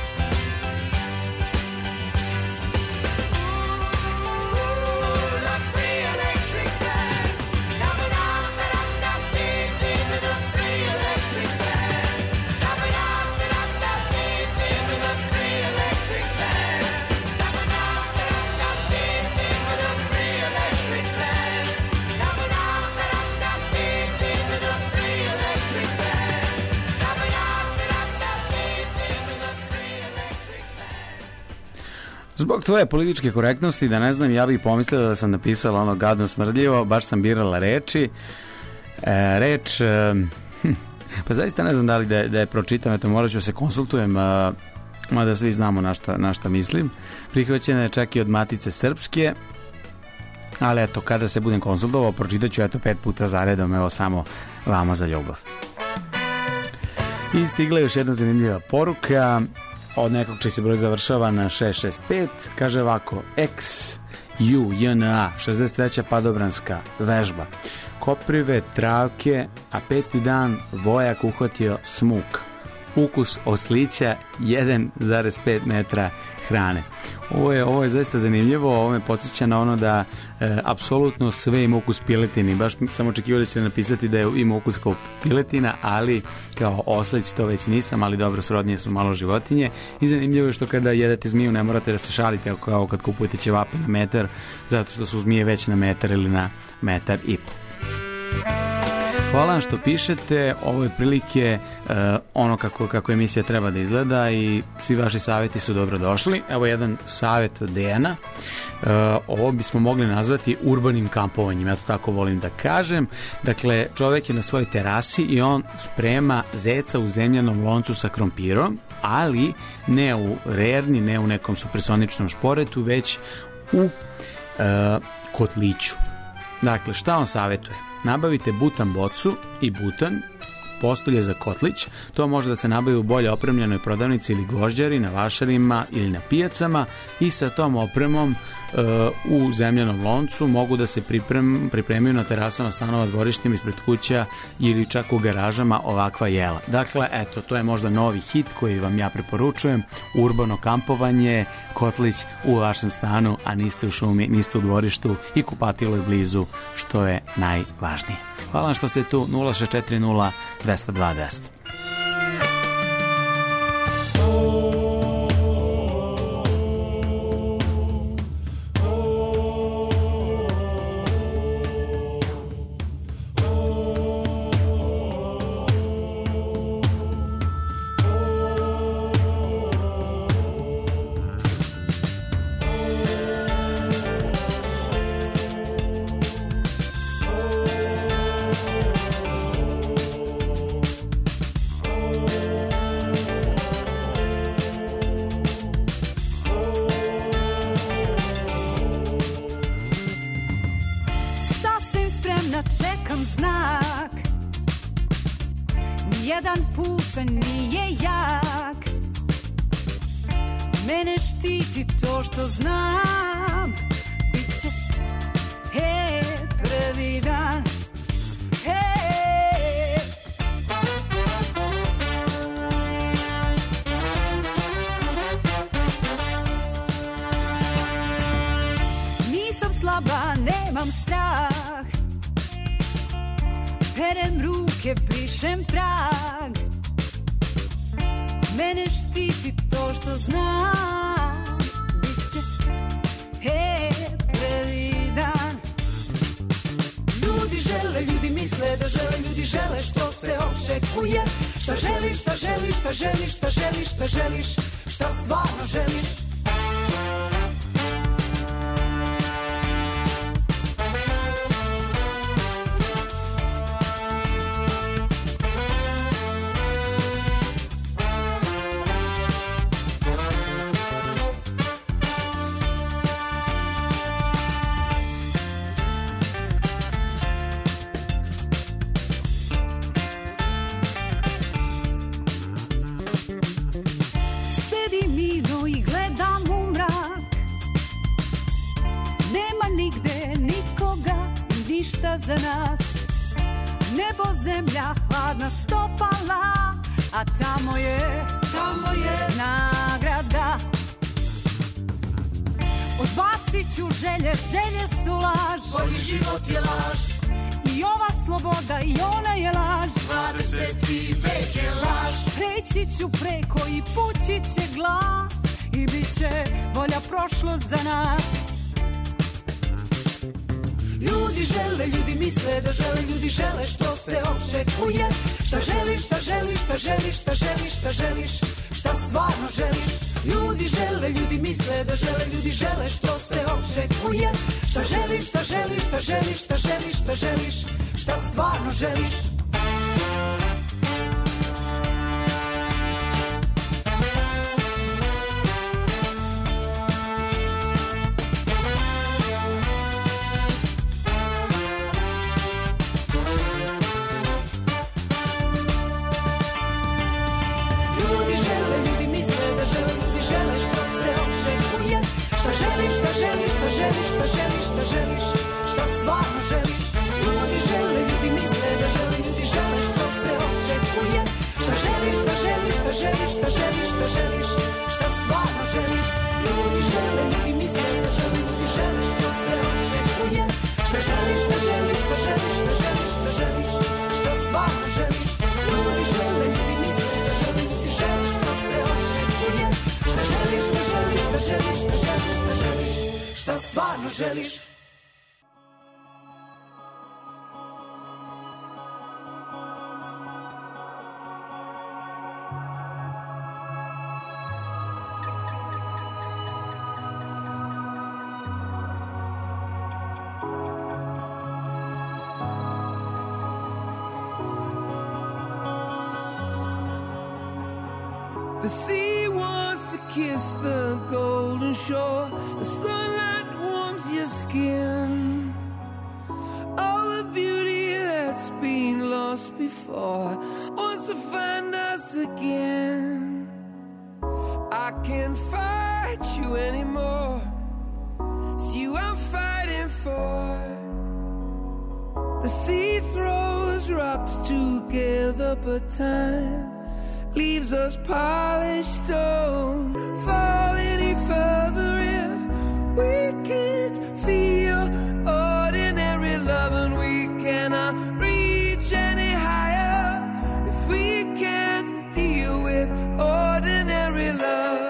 Ooh, the free electric band. Da-ba-dum-da-dum-dum-dee-dee with a free electric band. Da-ba-dum-da-dum-dum-dee-dee with a free electric band. Da-ba-dum-da-dum-dum-dee-dee with a free electric band. Da-ba-dum-da-dum-dum-dee-dee with a free electric band. Da-ba-dum-da-dum-dum-dee-dee with a free electric band. Zbog tvoje političke korektnosti, da ne znam, ja bih pomislila da sam napisala ono gadno smrdljivo, baš sam birala reči. E, reč, e, hm, pa zaista ne znam da li da je, da je pročitam, eto morat ću se konsultujem, a, mada svi znamo na šta, na šta mislim. Prihvaćena je čak i od Matice Srpske, ali eto, kada se budem konsultovao, pročitat ću eto pet puta zaredom, evo samo vama za ljubav. I stigla je još jedna zanimljiva poruka od nekog čiji se broj završava na šest šest pet. Kaže ovako: X U J N A šezdeset treća padobranska vežba. Koprive, travke, a peti dan vojak uhvatio smuk. Ukus oslića jedan zarez pet metra hrane. Ovo je, ovo je zaista zanimljivo, ovo me podsjeća na ono da e, apsolutno sve ima ukus piletini. Baš sam očekivao da ćete napisati da je ima ukus kao piletina, ali kao oslić to već nisam, ali dobro, srodnije su malo životinje. I zanimljivo je što kada jedete zmiju ne morate da se šalite kao kad kupujete ćevape na metar, zato što su zmije već na metar ili na metar i po. Hvala vam što pišete, ovo je prilike uh, ono kako, kako emisija treba da izgleda i svi vaši savjeti su dobro došli. Evo jedan savjet od Dejana, uh, ovo bismo mogli nazvati urbanim kampovanjem, ja to tako volim da kažem. Dakle, čovjek je na svojoj terasi i on sprema zeca u zemljanom loncu sa krompirom, ali ne u rerni, ne u nekom supersoničnom šporetu, već u uh, kotliću. Dakle, šta on savjetuje? Nabavite butan bocu i butan, postulje za kotlić. To može da se nabavi u bolje opremljenoj prodavnici ili gvožđari, na vašarima ili na pijacama i sa tom opremom e, u zemljanom loncu mogu da se priprem, pripremiju na terasama stanova, dvorištima, ispred kuća ili čak u garažama ovakva jela. Dakle, eto, to je možda novi hit koji vam ja preporučujem. Urbano kampovanje, kotlić u vašem stanu, a niste u šumi, niste u dvorištu i kupatilo je blizu, što je najvažnije. Hvala vam što ste tu. Nula šest četiri nula dvesta dva deset. Za nas nebo, zemlja, hladna stopala, a tamo je, tamo je nagrada. Odbacit ću želje, želje su laž, bolji život je laž, i ova sloboda i ona je laž, dvadeseti vek je laž. Preći ću preko i pući će glas, i bit će bolja prošlost za nas. Ljudi žele, ljudi misle da žele, ljudi žele što se očekuje. Šta želiš, šta želiš, šta želiš, šta želiš, šta želiš, šta stvarno želiš. Ljudi žele, ljudi misle da žele, ljudi žele što se očekuje. Šta želiš, šta želiš, šta želiš, šta želiš, šta želiš, šta stvarno želiš. želiš. The sea wants to kiss the golden shore. The sunlight warms your skin. All the beauty that's been lost before wants to find us again. I can't fight you anymore. It's you I'm fighting for. The sea throws rocks together, but time leaves us polished stone. Fall any further if we can't feel ordinary love, and we cannot reach any higher if we can't deal with ordinary love.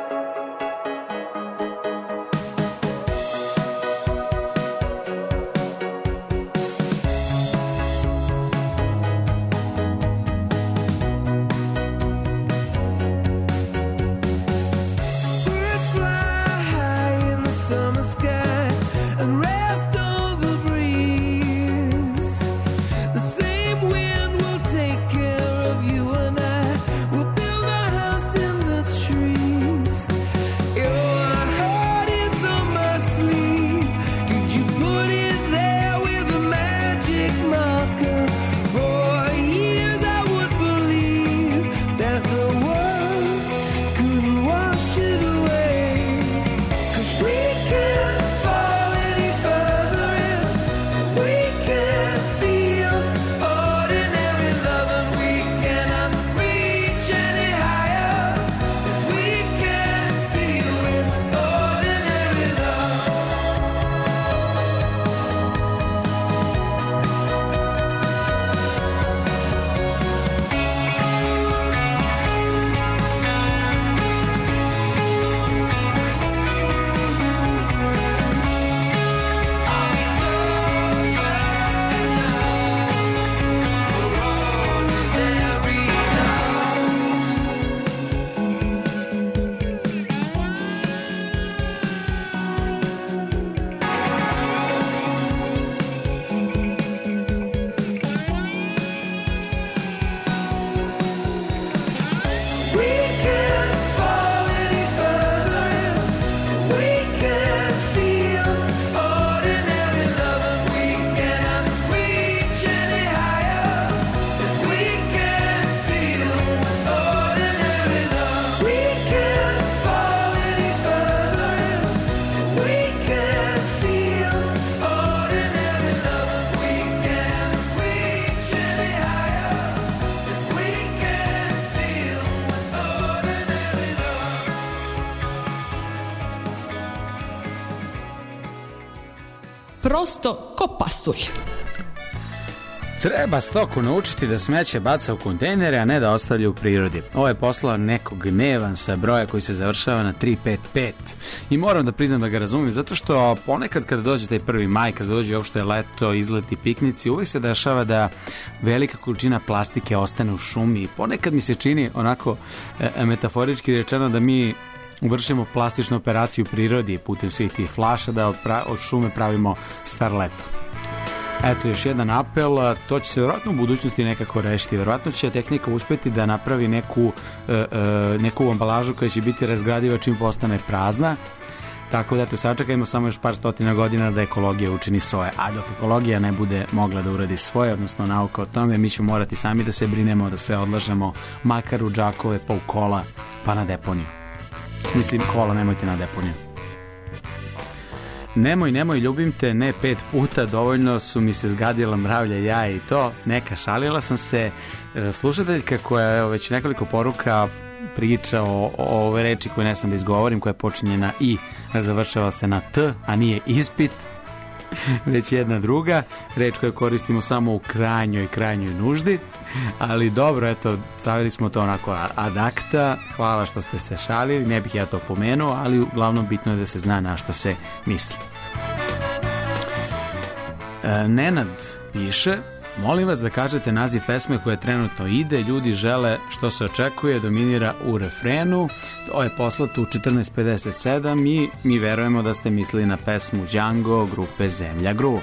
Prosto ko pasulj. Treba stoku naučiti da smeće baca u kontejnere, a ne da ostavlja u prirodi. Ovo je poslao nekog gnevan sa broja koji se završava na tri pet pet. I moram da priznam da ga razumijem, zato što ponekad kada dođe taj prvi maj, kada dođe uopšte leto, izleti, piknici, uvijek se dešava da velika količina plastike ostane u šumi. I ponekad mi se čini, onako e, metaforički rečeno, da mi vršimo plastičnu operaciju u prirodi putem svih tih flaša, da od, pra, od šume pravimo starletu. Eto, još jedan apel, to će se vjerojatno u budućnosti nekako rešiti. Vjerojatno će tehnika uspjeti da napravi neku, e, e, neku ambalažu koja će biti razgradiva čim postane prazna. Tako da, eto, sačekajmo samo još par stotina godina da ekologija učini svoje. A dok ekologija ne bude mogla da uradi svoje, odnosno nauka o tome, mi ćemo morati sami da se brinemo, da sve odlažemo, makar u džakove, pa u kola, pa na deponiju. Mislim, kola nemojte na deponiju. Nemoj, nemoj, ljubim te, ne pet puta, dovoljno su mi se zgadila mravlja, ja i to, neka, šalila sam se. Slušateljka koja, evo, već nekoliko poruka priča o, o ove reči koje ne sam da izgovorim, koja počinje na i, a završava se na t, a nije ispit, već jedna druga, reč koju koristimo samo u krajnjoj, krajnjoj nuždi, ali dobro, eto, stavili smo to onako ad acta, hvala što ste se šalili, ne bih ja to pomenuo, ali uglavnom bitno je da se zna na šta se misli. E, Nenad piše: molim vas da kažete naziv pesme koja trenutno ide, ljudi žele što se očekuje, dominira u refrenu. To je poslato u četrnaest pedeset sedam i mi verujemo da ste mislili na pesmu Django grupe Zemlja Groove.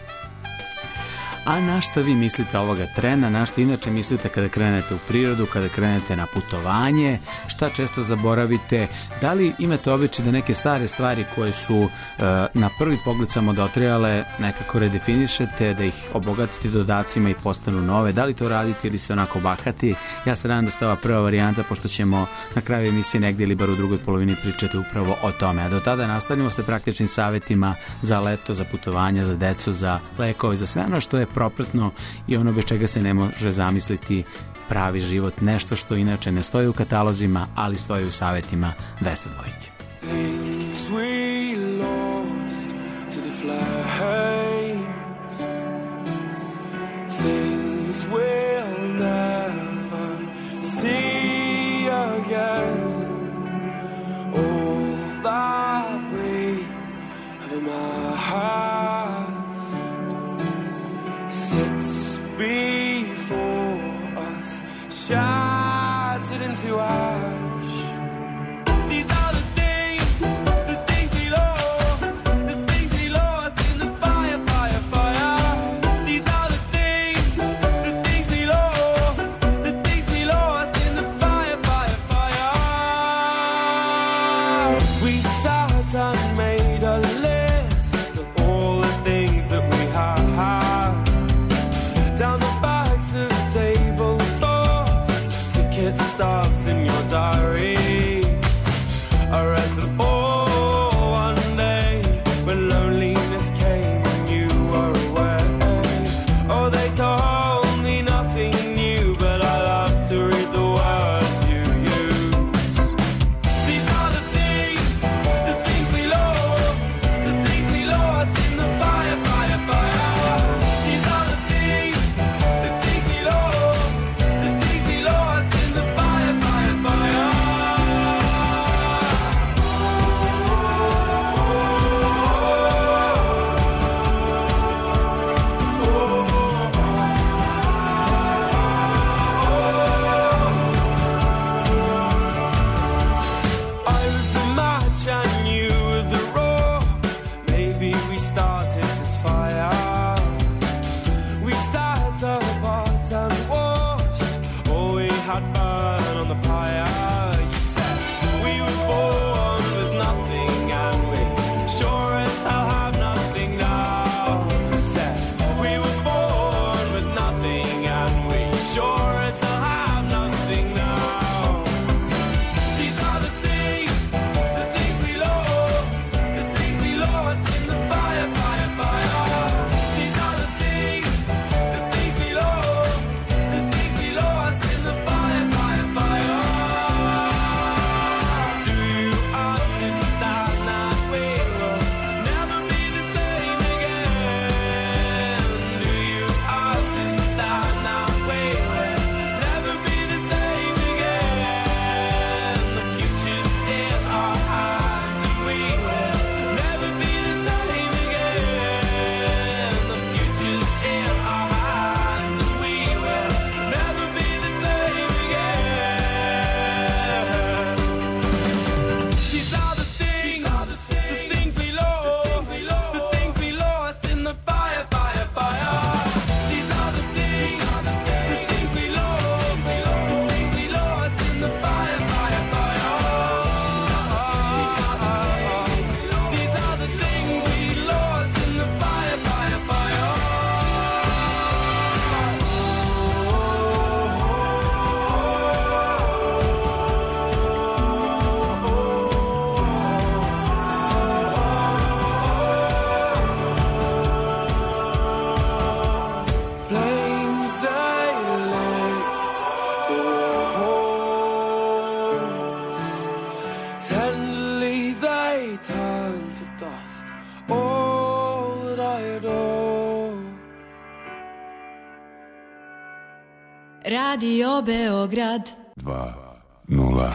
A na šta vi mislite ovoga trena, na šta inače mislite kada krenete u prirodu, kada krenete na putovanje, šta često zaboravite, da li imate običaj da neke stare stvari koje su e, na prvi pogled samo dotrajale nekako redefinišete, da ih obogatite dodacima i postanu nove, da li to radite ili se onako bahati? Ja se nadam da ste ova prva varijanta, pošto ćemo na kraju emisije negdje ili bar u drugoj polovini pričati upravo o tome. A do tada nastavljamo sa praktičnim savjetima za leto, za putovanja, za decu, za lekove, za sve ono što je propratno i ono bez čega se ne može zamisliti pravi život, nešto što inače ne stoji u katalozima, ali stoji u savjetima Vesa Dvojke. Things we lost to the flames, things we'll never see again, all that we have amassed sits before us, shattered into ash. These are the things, the things we lost, the things we lost in the fire, fire, fire. These are the things, the things we lost, the things we lost in the fire, fire, fire. We sat and made a list of all the things that we have. Down the backs of tabletops, ticket stubs in your diary. I read them all one day when loneliness came and you were away. Oh, they told me nothing new, but I love to read the words you use. These are the things, the things we lost, the things we lost in the fire, fire, fire. These are the things, the things we lost, the things we lost in the fire, fire, fire. I was the match and you were the rock. Maybe we started this fire. We sat apart and watched all we had burn on the pyre. You said we were born with nothing and we sure as hell have nothing now. You said we were born with nothing and we sure as hell have nothing now. These are the things, the things we lost, the things we lost in the fire, fire, fire. These are the things, the things we lost, the things we lost in the fire, fire, fire. Do you understand that we will never be the same again? Do you understand that we will never be the same again? The future's in our hands and we will never be the same again. The future's in our hands and we will never be the same again. These are the things, the things we lost, the things we lost in the fire, fire, fire. These are the things, the things we lost, the things we lost in the fire, fire, fire. These are the things we lost in the fire, fire, fire. Flames they lick the walls, tenderly they turn to dust all that I adore. Radio Beograd. dva nula.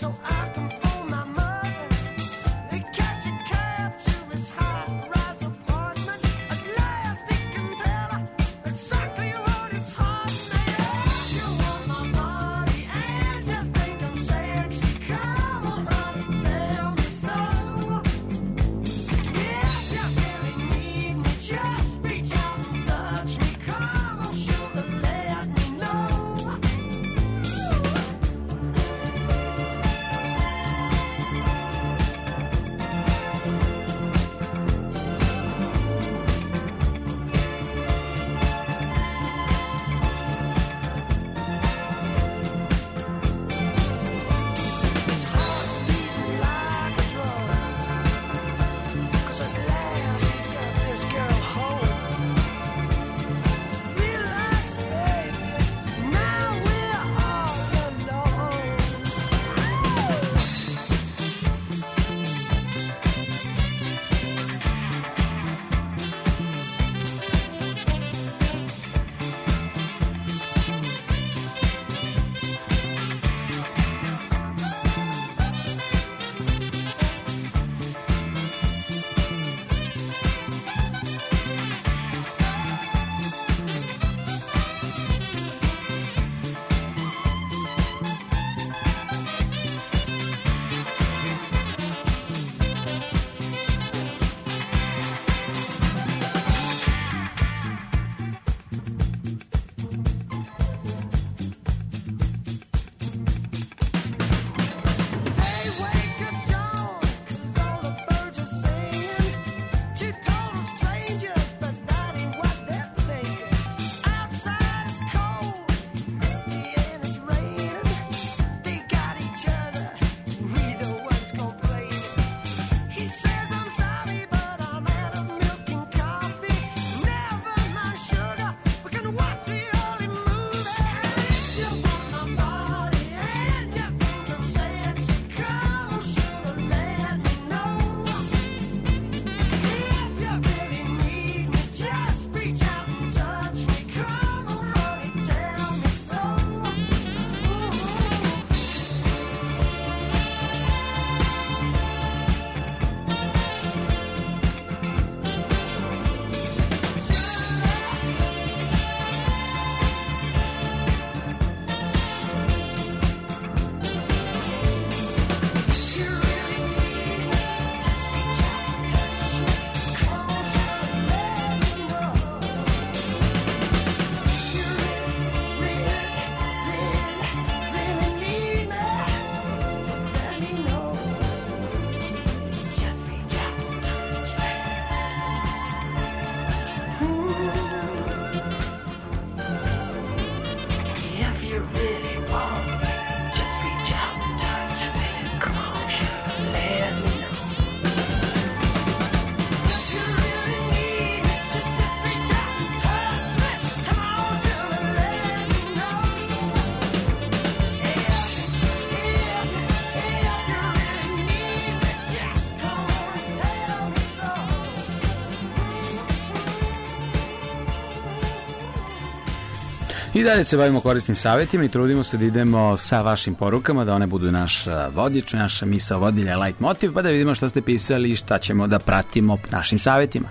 I dalje se bavimo korisnim savjetima i trudimo se da idemo sa vašim porukama, da one budu naš vodič, naša misao vodilja, light motiv, pa da vidimo šta ste pisali i šta ćemo da pratimo našim savjetima.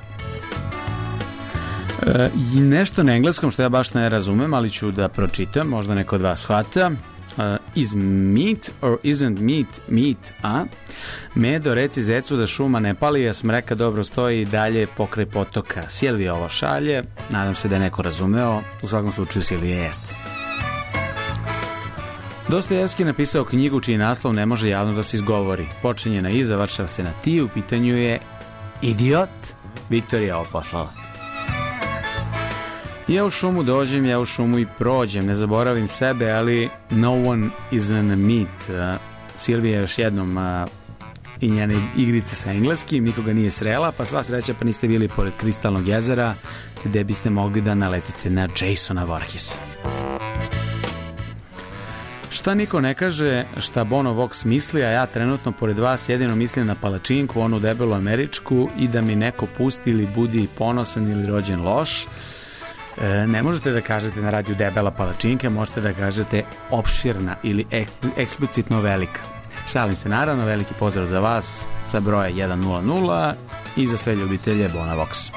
E, I nešto na engleskom što ja baš ne razumem, ali ću da pročitam, možda neko od vas shvata. Uh, is meat or isn't meat meat, a? Medo, reci zecu da šuma ne pali, a smreka dobro stoji i dalje pokraj potoka. Silvija ovo šalje, nadam se da je neko razumeo, u svakom slučaju Silvija jeste. Dostojevski napisao knjigu čiji naslov ne može javno da se izgovori. Počinje na i, završava se na ti, u pitanju je idiot. Viktorija ovo poslala. Ja u šumu dođem, ja u šumu i prođem, ne zaboravim sebe, ali no one is in a meet. Uh, Silvija još jednom uh, i njene igrice sa engleskim, nikoga nije srela, pa sva sreća pa niste bili pored Kristalnog jezera, gde biste mogli da naletite na Jasona Voorheesa. Šta niko ne kaže šta Bono Vox misli, a ja trenutno pored vas jedino mislim na palačinku, onu debelu američku, i da mi neko pusti ili budi ponosan ili rođen loš. E, ne možete da kažete na radiju debela palačinka, možete da kažete opširna ili ek, eksplicitno velika. Šalim se naravno, veliki pozdrav za vas sa broja jedan nula nula i za sve ljubitelje Bonavox.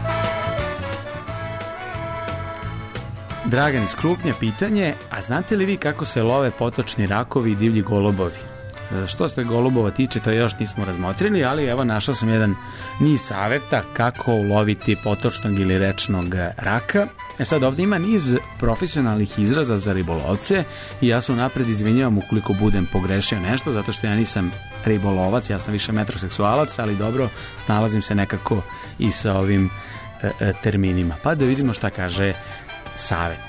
Dragan iz Krupnja pitanje, a znate li vi kako se love potočni rakovi i divlji golubovi? Što se golubova tiče, to još nismo razmotrili, ali evo našao sam jedan niz saveta kako uloviti potočnog ili rečnog raka. E sad ovdje ima niz profesionalnih izraza za ribolovce i ja se unapred izvinjavam ukoliko budem pogrešio nešto, zato što ja nisam ribolovac, ja sam više metroseksualac, ali dobro, snalazim se nekako i sa ovim e, e, terminima. Pa da vidimo šta kaže savet.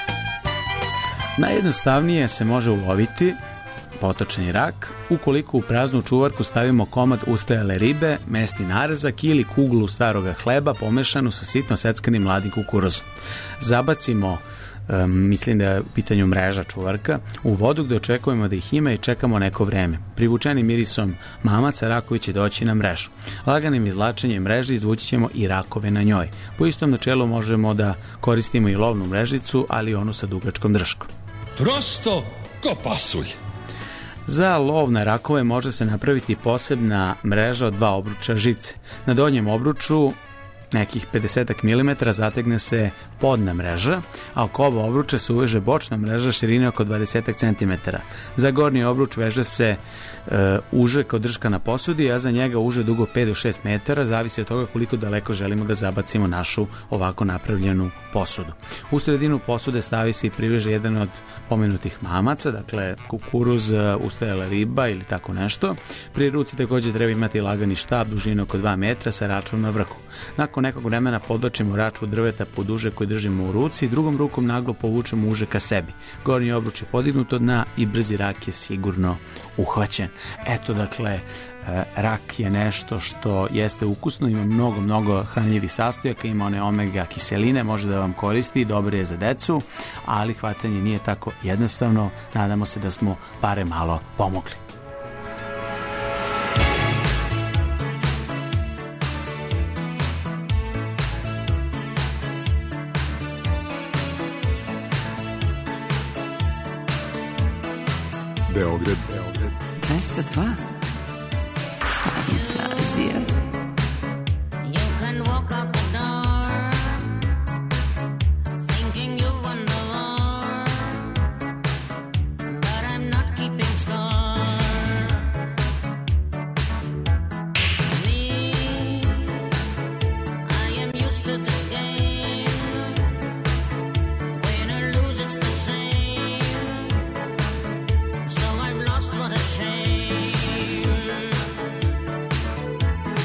Najjednostavnije se može uloviti potočni rak ukoliko u praznu čuvarku stavimo komad ustajale ribe, mesni narezak ili kuglu staroga hleba pomešanu sa sitno seckanim mladim kukuruzom. Zabacimo, um, mislim da je u pitanju mreža čuvarka, u vodu gde očekujemo da ih ima i čekamo neko vreme. Privučeni mirisom mamaca rakovi će doći na mrežu. Laganim izvlačenjem mreže izvući ćemo i rakove na njoj. Po istom načelu možemo da koristimo i lovnu mrežicu, ali onu sa dugačkom drškom. Prosto ko pasulj. Za lov na rakove može se napraviti posebna mreža od dva obruča žice. Na donjem obruču nekih pedeset milimetara zategne se podna mreža, a oko oba obruča se uveže bočna mreža širine oko dvadeset centimetara. Za gornji obruč veže se e, uže kao drška na posudi, a za njega uže dugo pet do šest metara, zavisi od toga koliko daleko želimo da zabacimo našu ovako napravljenu posudu. U sredinu posude stavi se i priveže jedan od pomenutih mamaca, dakle kukuruz, ustajala riba ili tako nešto. Pri ruci također treba imati lagani štab dužine oko dva metra sa račvom na vrhu. Nakon nekog vremena podlačimo račvu drveta pod uže koji držimo u ruci i drugom rukom naglo povučemo uže ka sebi. Gornji obruč je podignut od dna i brzi rak je sigurno uhvaćen. Eto, dakle, rak je nešto što jeste ukusno, ima mnogo, mnogo hranljivih sastojaka, ima one omega kiseline, može da vam koristi, dobro je za decu, ali hvatanje nije tako jednostavno. Nadamo se da smo pare malo pomogli. Beograd, Beograd. dvesta dva. Fantazija. So I've lost what a shame.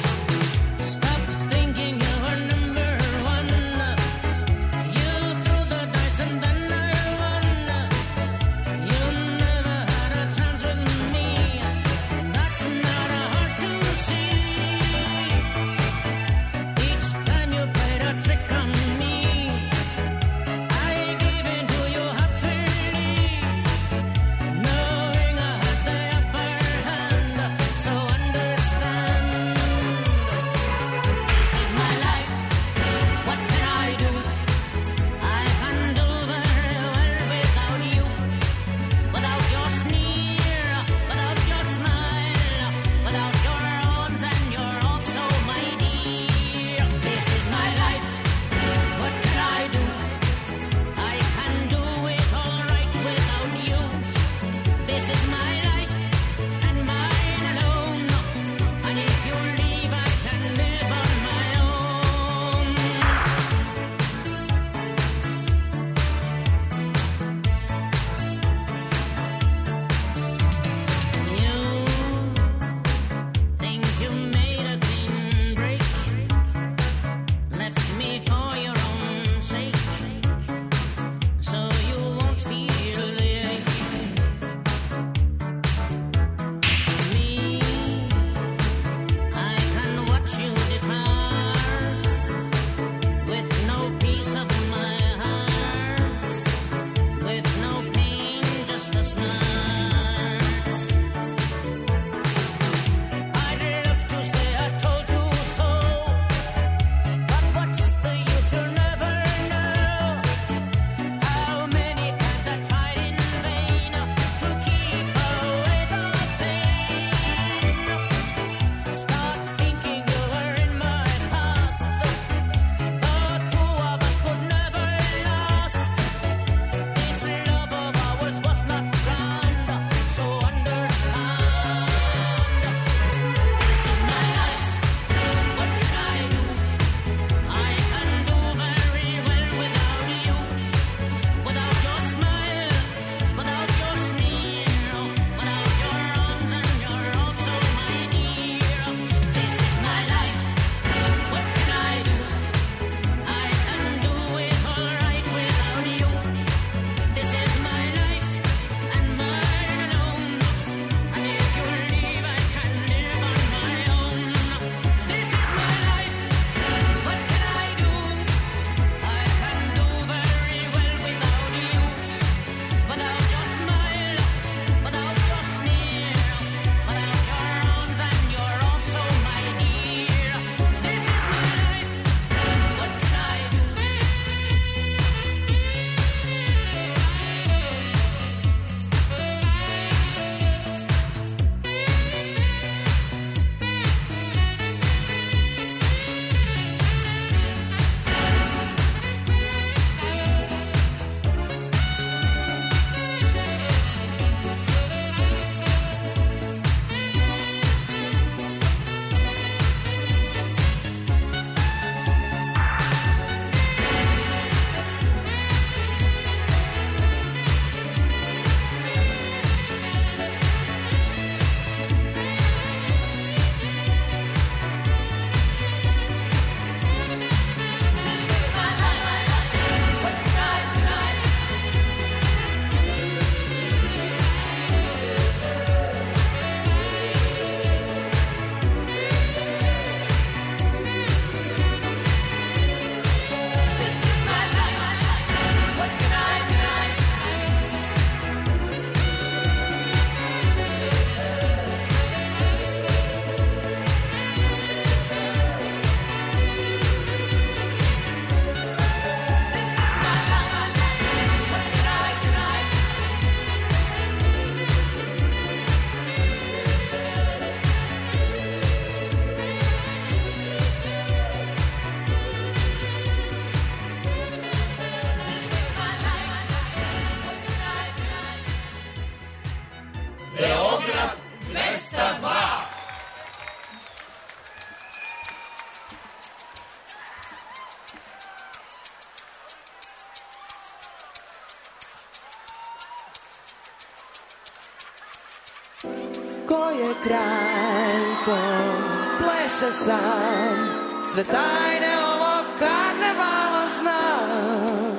je kraj, ko pleše sam, sve tajne ovog karnevala znam.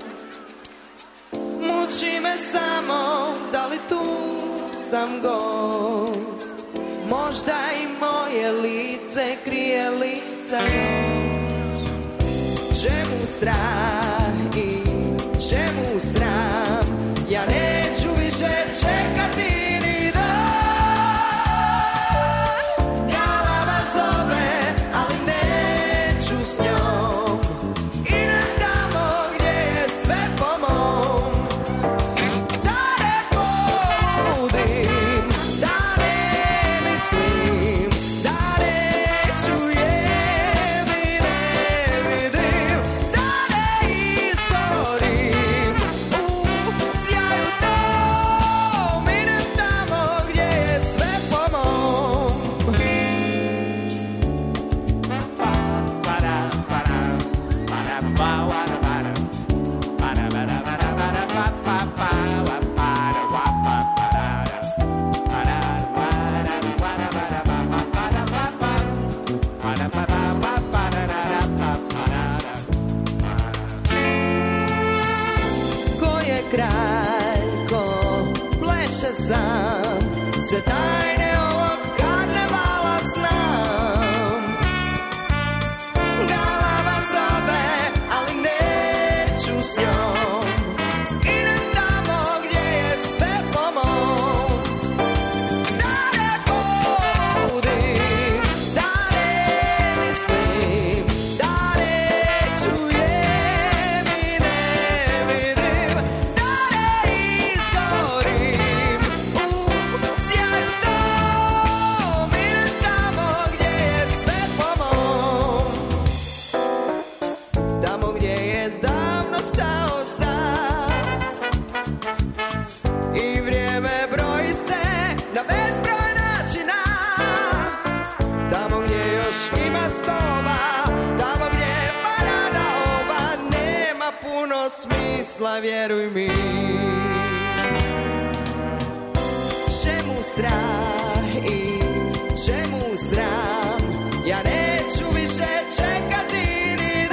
Muči me samo, da li tu sam gost, možda i moje lice krije lica noć. Čemu strah i čemu sram, ja neću više čekati ni dan. Galama zove, ali neću s njom, idem tamo gdje je sve po mom. Da ne pobudim, da ne mislim, da ne čujem i ne vidim, da ne izgorim u sjaju tom, idem tamo gdje je sve po mom. Ko je kralj, ko pleše sam, sve tajne ovog karnevala znam. Galama zove, ali neću s njom, idem tamo gdje je sve po mom. Da ne pobudim, da ne mislim, da ne čujem i ne vidim, da ne izgorim u sjaju tom, idem tamo gdje je sve po mom. Tamo gdje je davno stao sat i vrijeme broji se na bezbroj načina. Tamo gdje još ima stova, tamo gdje je parada ova, nema puno smisla, vjeruj mi. Čemu strah i čemu sram, ja neću više čekati ni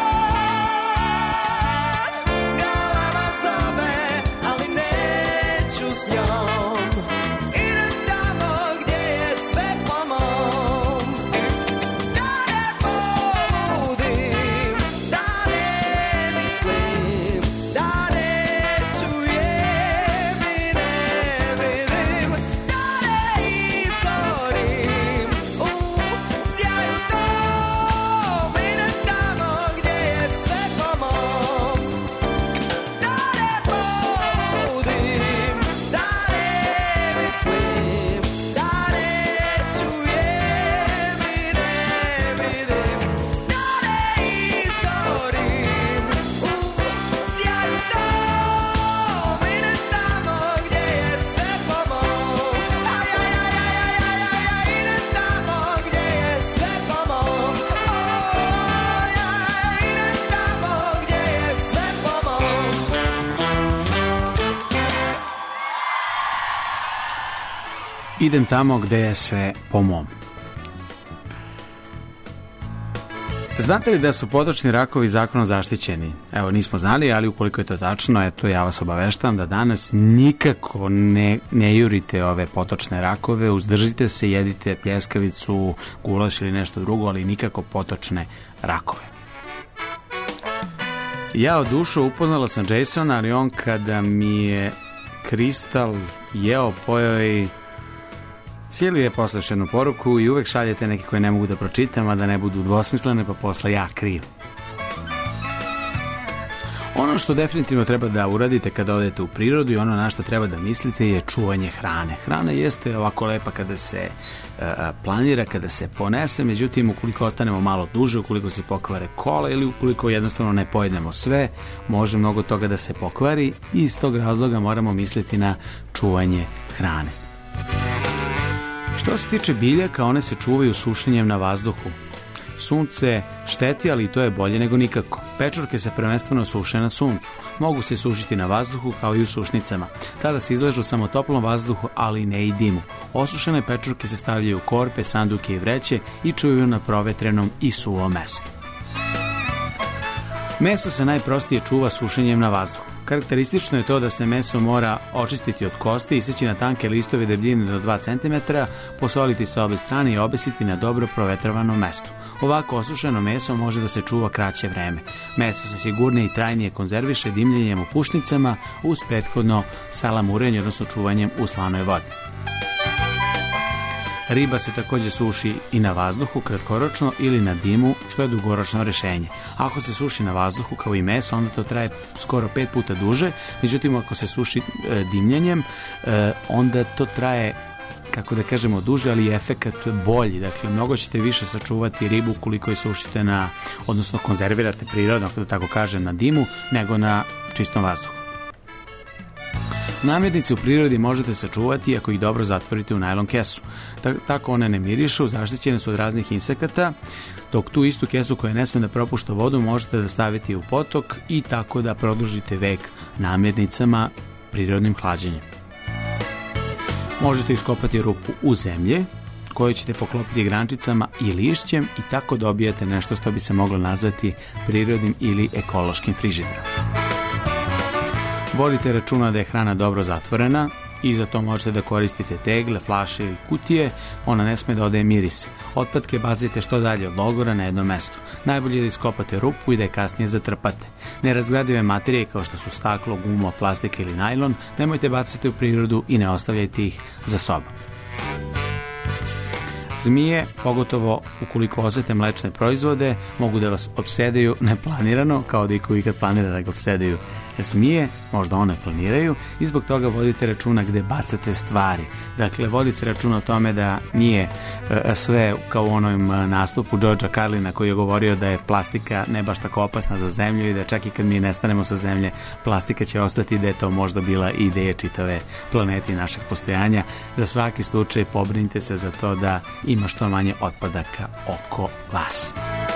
dan. Galama zove, ali neću s njom, idem tamo gdje je sve po mom. Da ne pobudim, da ne mislim, da ne čujem i ne vidim, da ne izgorim u sjaju tom, idem tamo gdje je sve po mom. Da ne pobudim, da ne mislim, da ne čujem i ne vidim, da ne izgorim u sjaju tom, idem tamo gdje je sve po mom. Aj, aj, aj, aj, aj, aj, aj, idem tamo gdje je sve po mom. Oj, aj, idem tamo gdje je sve po mom. Idem tamo gde je sve po mom. Znate li da su potočni rakovi zakonom zaštićeni? Evo, nismo znali, ali ukoliko je to tačno, eto, ja vas obaveštam da danas nikako ne, ne jurite ove potočne rakove, uzdržite se, jedite pljeskavicu, gulaš ili nešto drugo, ali nikako potočne rakove. Ja od dušu upoznala sam Jasona, ali on kada mi je Kristal jeo, pojeo i sjeli je posle još jednu poruku i uvek šaljete neke koje ne mogu da pročitam, a da ne budu dvosmislene, pa posle ja kriv. Ono što definitivno treba da uradite kada odete u prirodu i ono na što treba da mislite je čuvanje hrane. Hrana jeste ovako lepa kada se e, planira, kada se ponese, međutim ukoliko ostanemo malo duže, ukoliko se pokvare kola ili ukoliko jednostavno ne pojedemo sve, može mnogo toga da se pokvari i iz tog razloga moramo misliti na čuvanje hrane. Što se tiče biljaka, one se čuvaju sušenjem na vazduhu. Sunce šteti, ali i to je bolje nego nikako. Pečurke se prvenstveno suše na suncu. Mogu se sušiti na vazduhu kao i u sušnicama. Tada se izlažu samo toplom vazduhu, ali ne i dimu. Osušene pečurke se stavljaju u korpe, sanduke i vreće i čuju na provetrenom i suvom mestu. Meso se najprostije čuva sušenjem na vazduhu. Karakteristično je to da se meso mora očistiti od kosti, iseći na tanke listove debljine do dva centimetra, posoliti sa obe strane i obesiti na dobro provetravanom mestu. Ovako osušeno meso može da se čuva kraće vreme. Meso se sigurnije i trajnije konzerviše dimljenjem u pušnicama uz prethodno salamurenje, odnosno čuvanjem u slanoj vodi. Riba se također suši i na vazduhu kratkoročno ili na dimu, što je dugoročno rešenje. Ako se suši na vazduhu kao i meso, onda to traje skoro pet puta duže, međutim ako se suši e, dimljenjem, e, onda to traje, kako da kažemo, duže, ali je efekat bolji. Dakle, mnogo ćete više sačuvati ribu koliko je sušite na, odnosno konzervirate prirodno, da tako kažem, na dimu, nego na čistom vazduhu. Namirnice u prirodi možete sačuvati ako ih dobro zatvorite u najlon kesu. Tako one ne mirišu, zaštićene su od raznih insekata, dok tu istu kesu koja ne sme da propušta vodu možete da stavite u potok i tako da produžite vek namirnicama prirodnim hlađenjem. Možete iskopati rupu u zemlje koju ćete poklopiti grančicama i lišćem i tako dobijate nešto što bi se moglo nazvati prirodnim ili ekološkim frižiderom. Vodite računa da je hrana dobro zatvorena i za to možete da koristite tegle, flaše ili kutije, ona ne sme da odaje miris. Otpadke bacite što dalje od logora na jednom mestu. Najbolje je da iskopate rupu i da je kasnije zatrpate. Nerazgradive materije kao što su staklo, guma, plastika ili najlon nemojte baciti u prirodu i ne ostavljajte ih za sobom. Zmije, pogotovo ukoliko osete mlečne proizvode, mogu da vas opsedaju neplanirano, kao da iko ikad planira da ga opsedaju zmije, možda one planiraju i zbog toga vodite računa gde bacate stvari. Dakle, vodite računa o tome da nije e, sve kao u onom nastupu Georgea Carlina koji je govorio da je plastika ne baš tako opasna za zemlju i da čak i kad mi nestanemo sa zemlje, plastika će ostati, da je to možda bila ideja čitave planete i našeg postojanja. Za svaki slučaj pobrinite se za to da ima što manje otpadaka oko vas.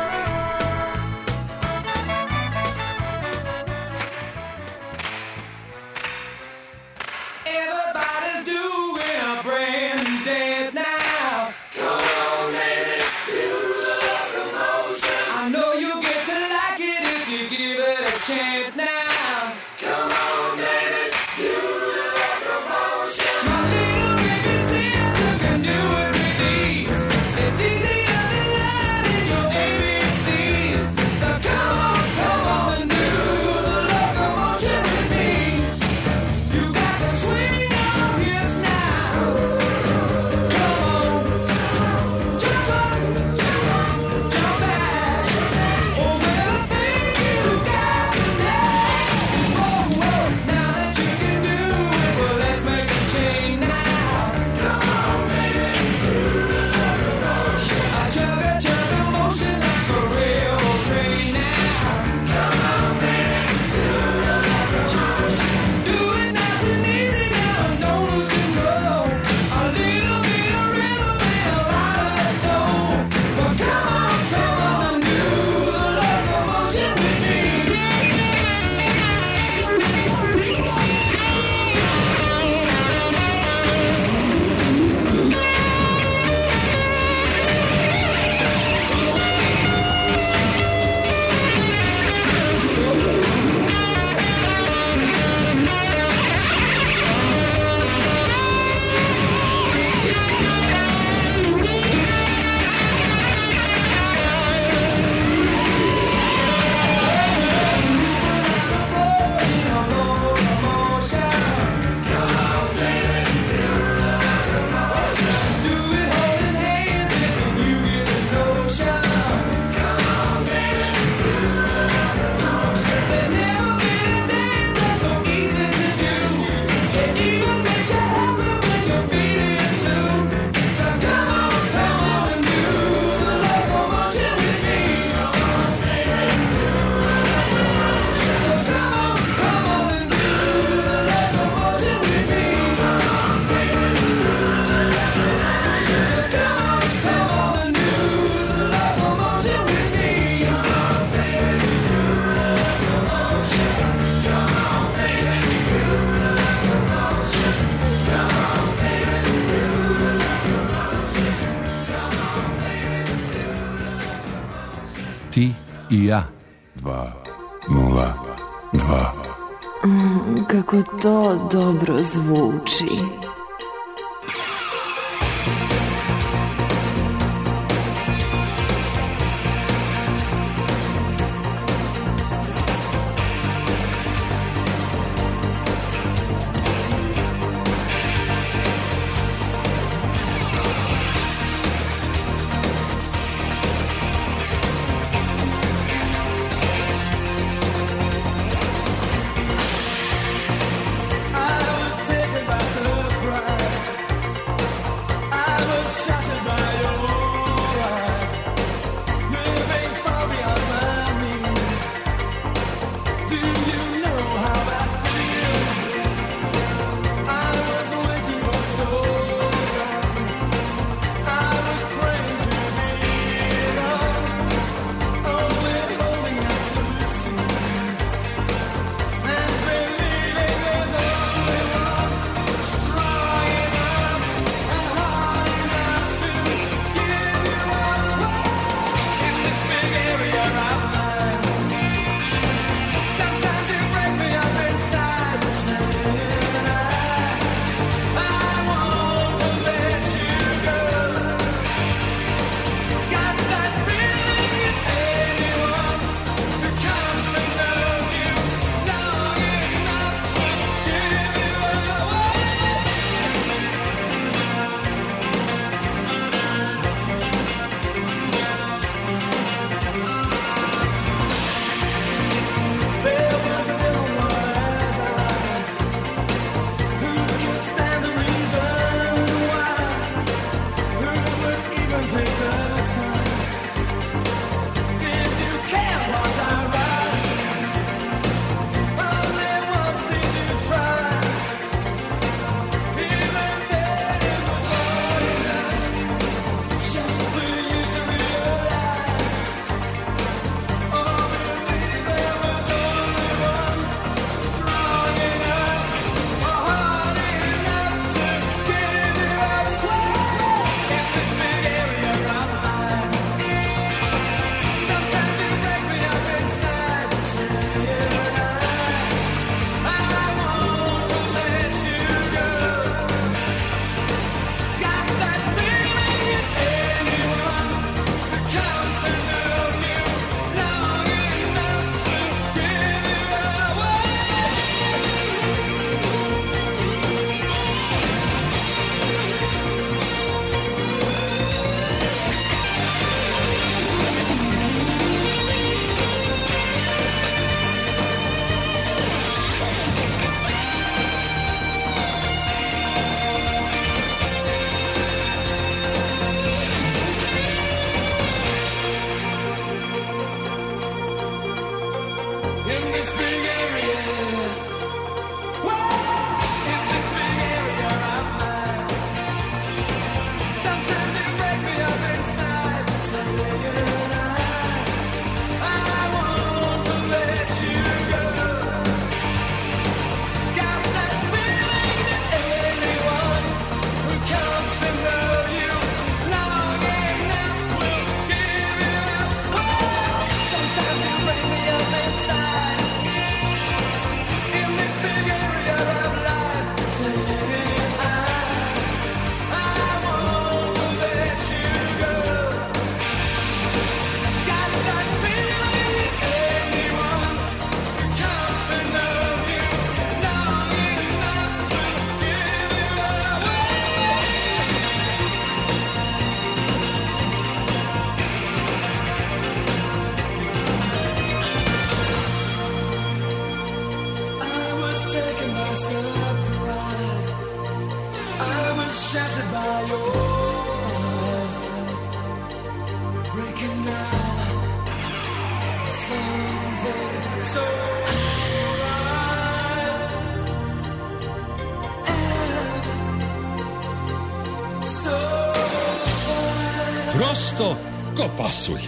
Chance now. Come on, baby, do the locomotion. My little baby sister can do it with ease. It's easier than light in your ear. Ti i ja. Dva, nula, dva. Mm, kako to dobro zvuči. Prosto ko pasulj.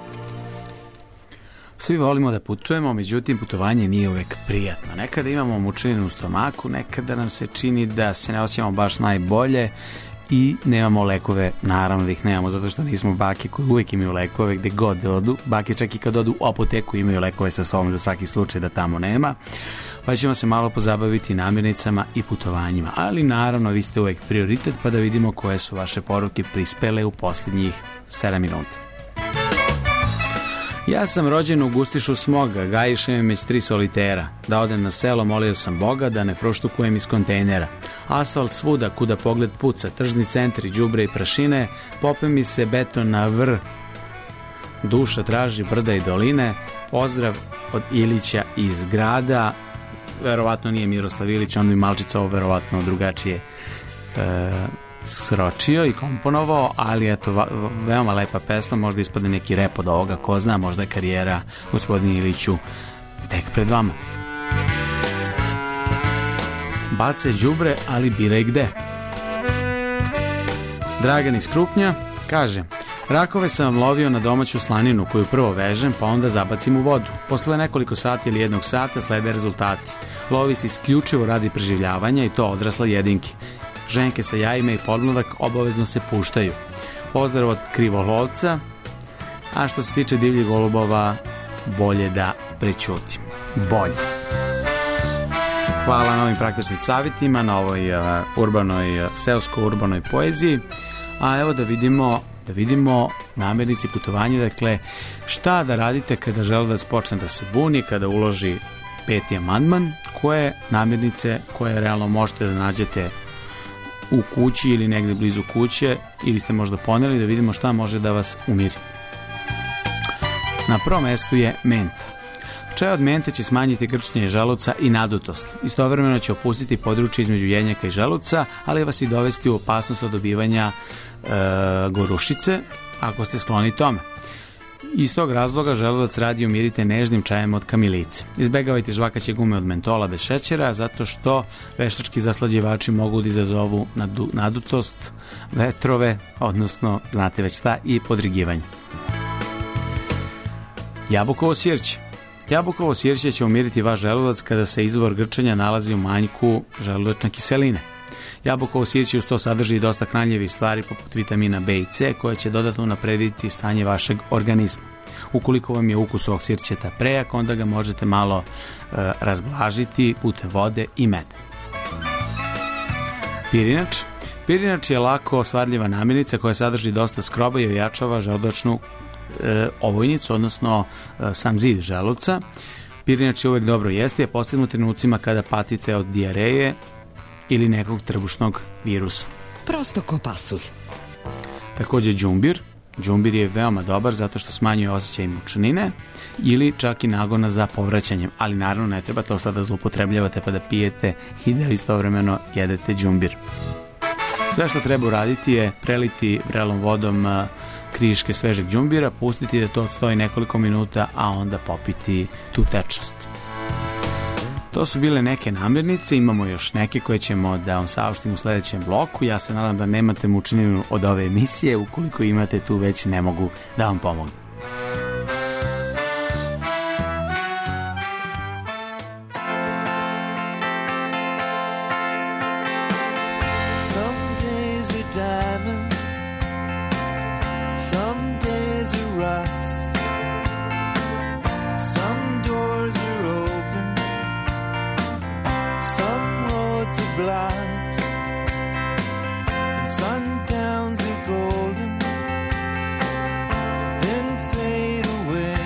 Svi volimo da putujemo, međutim putovanje nije uvek prijatno. Nekada imamo mučeninu u stomaku, nekada nam se čini da se ne osjećamo baš najbolje i nemamo lekove, naravno da ih nemamo zato što nismo bake koje uvijek imaju lekove gde god odu. Bake čak i kad odu u apoteku imaju lekove sa sobom za svaki slučaj da tamo nema. Pa ćemo se malo pozabaviti namirnicama i putovanjima. Ali naravno vi ste uvijek prioritet, pa da vidimo koje su vaše poruke prispele u posljednjih sedam minuta. Ja sam rođen u Gustišu Smoga, gajiše me meć tri solitera. Da odem na selo, molio sam Boga da ne fruštukujem iz kontejnera. Asfalt svuda, kuda pogled puca, tržni centri, đubre i prašine, pope mi se beton na vr. Duša traži brda i doline, pozdrav od Ilića iz grada. Verovatno nije Miroslav Ilić, on bi malčica ovo verovatno drugačije e, sročio i komponovao, ali eto, va, veoma lepa pesma, možda ispade neki rep od ovoga, ko zna, možda je karijera gospodinu Iliću tek pred vama. Bace đubre, ali biraj gde. Dragan iz Krupnja kaže: rakove sam lovio na domaću slaninu koju prvo vežem pa onda zabacim u vodu. Posle nekoliko sati ili jednog sata slede rezultati. Lovi se isključivo radi preživljavanja i to odrasle jedinke. Ženke sa jajima i podmladak obavezno se puštaju. Pozdrav od krivolovca, a što se tiče divljih golubova, bolje da prećutim. Bolje. Hvala na ovim praktičnim savjetima, na ovoj uh, urbanoj, uh, seosko-urbanoj poeziji. A evo da vidimo, da vidimo namirnici putovanja, dakle, šta da radite kada želudac počne da se buni, kada uloži peti amandman, koje namirnice koje realno možete da nađete u kući ili negde blizu kuće, ili ste možda poneli, da vidimo šta može da vas umiri. Na prvom mestu je menta. Čaj od mente će smanjiti grčnjenje želuca i nadutost. Istovremeno će opustiti područje između jenjaka i želuca, ali vas i dovesti u opasnost od dobivanja e, gorušice, ako ste skloni tome. Iz tog razloga želudac radi umirite nežnim čajem od kamilice. Izbegavajte žvakaće gume od mentola bez šećera, zato što veštački zaslađivači mogu da izazovu nadu, nadutost, vetrove, odnosno, znate već šta, i podrigivanje. Jabukovo sirće. Jabukovo sirće će umiriti vaš želudac kada se izvor grčanja nalazi u manjku želudačne kiseline. Jabukovo sirće uz to sadrži dosta hranljivih stvari poput vitamina B i C koje će dodatno unaprediti stanje vašeg organizma. Ukoliko vam je ukus ovog sirćeta prejak, onda ga možete malo e, razblažiti putem vode i meda. Pirinač. Pirinač je lako osvarljiva namirnica koja sadrži dosta skroba i ojačava želudačnu e, ovojnicu, odnosno e, sam zid želuca. Pirinač je uvek dobro jesti, a posebno u trenucima kada patite od dijareje ili nekog trbušnog virusa. Prosto ko pasulj. Također đumbir. Đumbir je veoma dobar zato što smanjuje osjećaj mučnine ili čak i nagona za povraćanjem, ali naravno ne treba to sada zloupotrebljavate pa da pijete i da istovremeno jedete đumbir. Sve što treba uraditi je preliti vrelom vodom kriške svežeg đumbira, pustiti da to odstoji nekoliko minuta, a onda popiti tu tečnost. To su bile neke namirnice, imamo još neke koje ćemo da vam saopštimo u sljedećem bloku. Ja se nadam da nemate mučninu od ove emisije, ukoliko imate tu već ne mogu da vam pomogu. Some days are diamonds, some days are rocks, some doors are open, some roads are blind, and sundowns are golden, then fade away.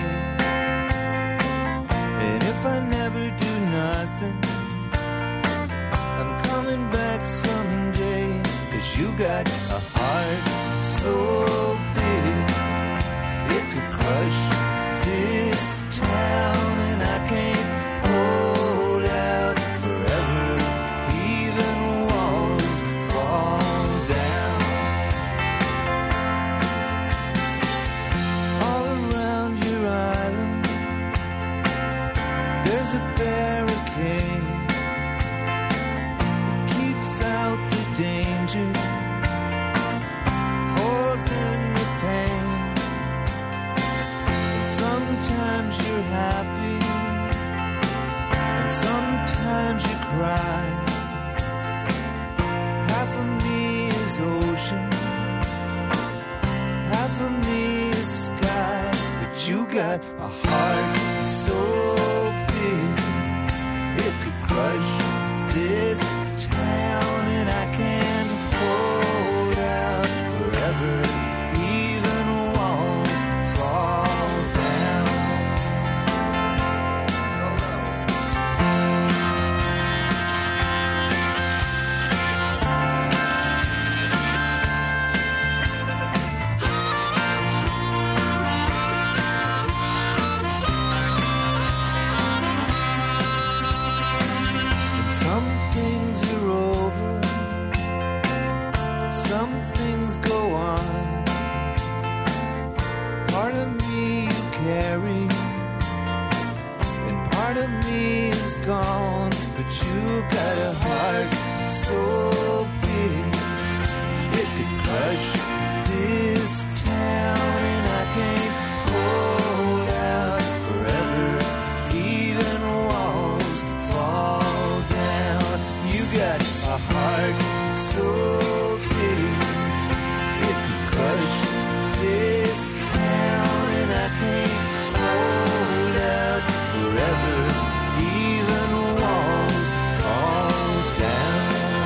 And if I never do nothing, I'm coming back someday. 'Cause you got a heart so big, it could crush this town, and I can't hold out forever, even got a heart so big it could crush this town, and I can hold out forever, even walls fall down. Some things are over, some things go on. Part of me you carry, and part of me is gone. But you got a heart so big it could crush this town, and I can't hold out forever, even walls fall down. You got a heart so big it could crush this town, and I can't hold out forever, even walls fall down.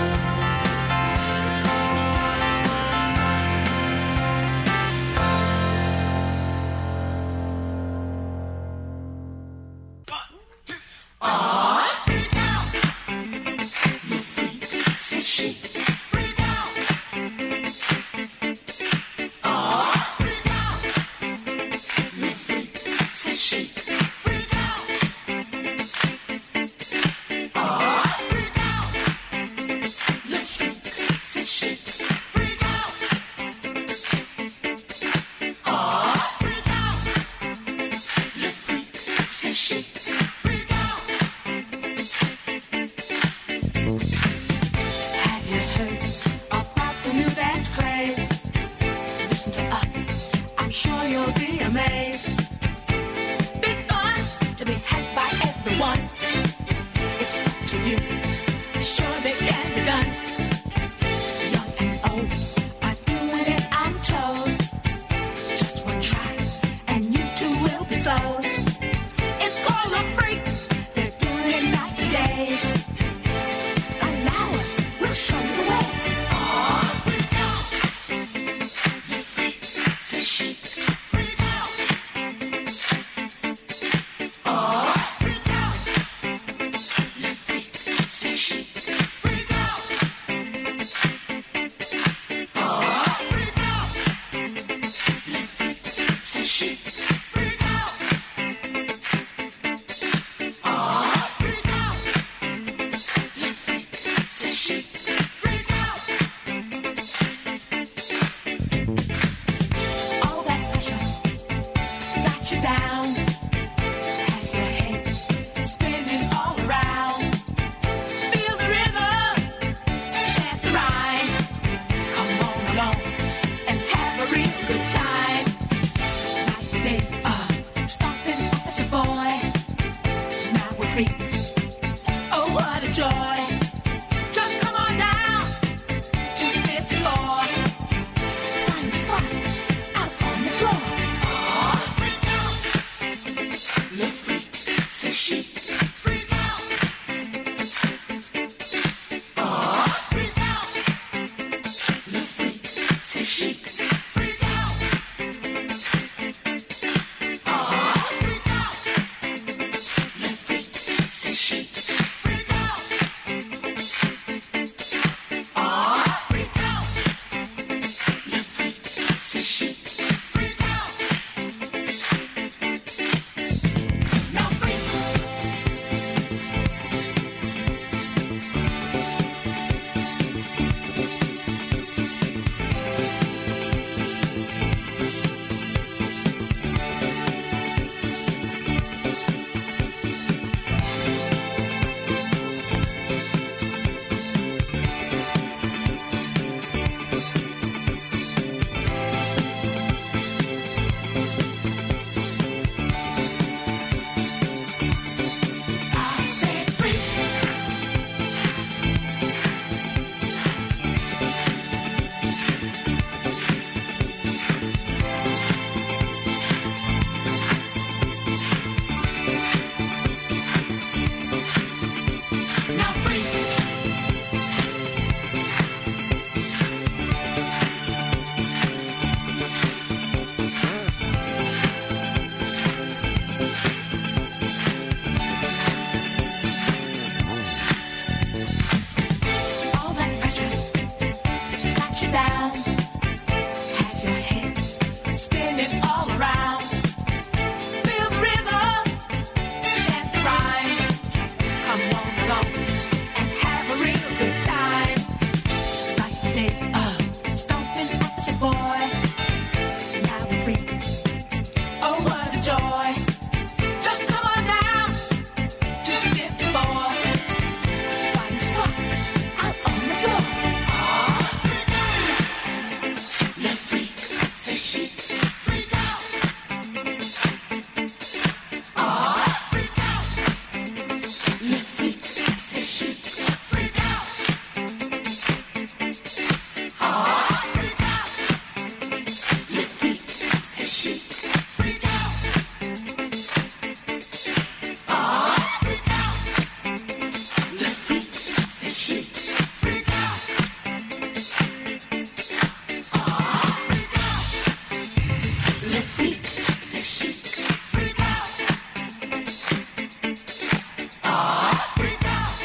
Have you heard about the new dance craze? Listen to us, I'm sure you'll be amazed. Big fun to be had by everyone. It's up to you, sure they can be done. Young and old are doing it, I'm told. Just one try, and you too will be sold. It's called a freak, they're doing it night and day. Allow us, we'll show you the way. Aw, freak out. You freak, say shake, freak out. Aw, freak out. You freak, say shake, freak out. Aw, freak out. You freak, say shake, freak out. Aw, freak out. You freak, say shake, freak out. All that pressure got you down, has your head spinning all around. Feel the rhythm, chant the rhyme. Come on along and have a real good time. Like the days of stopping as a boy, now we're free. Oh, what a joy! Just come on down to the fifth floor. Find a spot out on the floor. Aw, freak out. Le freak, say shake, freak out. Aw, freak out. Le freak, say shake, freak out. Aw, freak out. Le freak, say shake, freak out. Aw, freak out. Le freak, say shake, freak out. Now freak. say she freak out. Ah, freak out. Le freak, say she freak out. Ah, freak out. Le freak, say she freak out. Ah, freak out. Le freak, say she freak out. Le freak, c'est chic, freak out. Ah, freak out.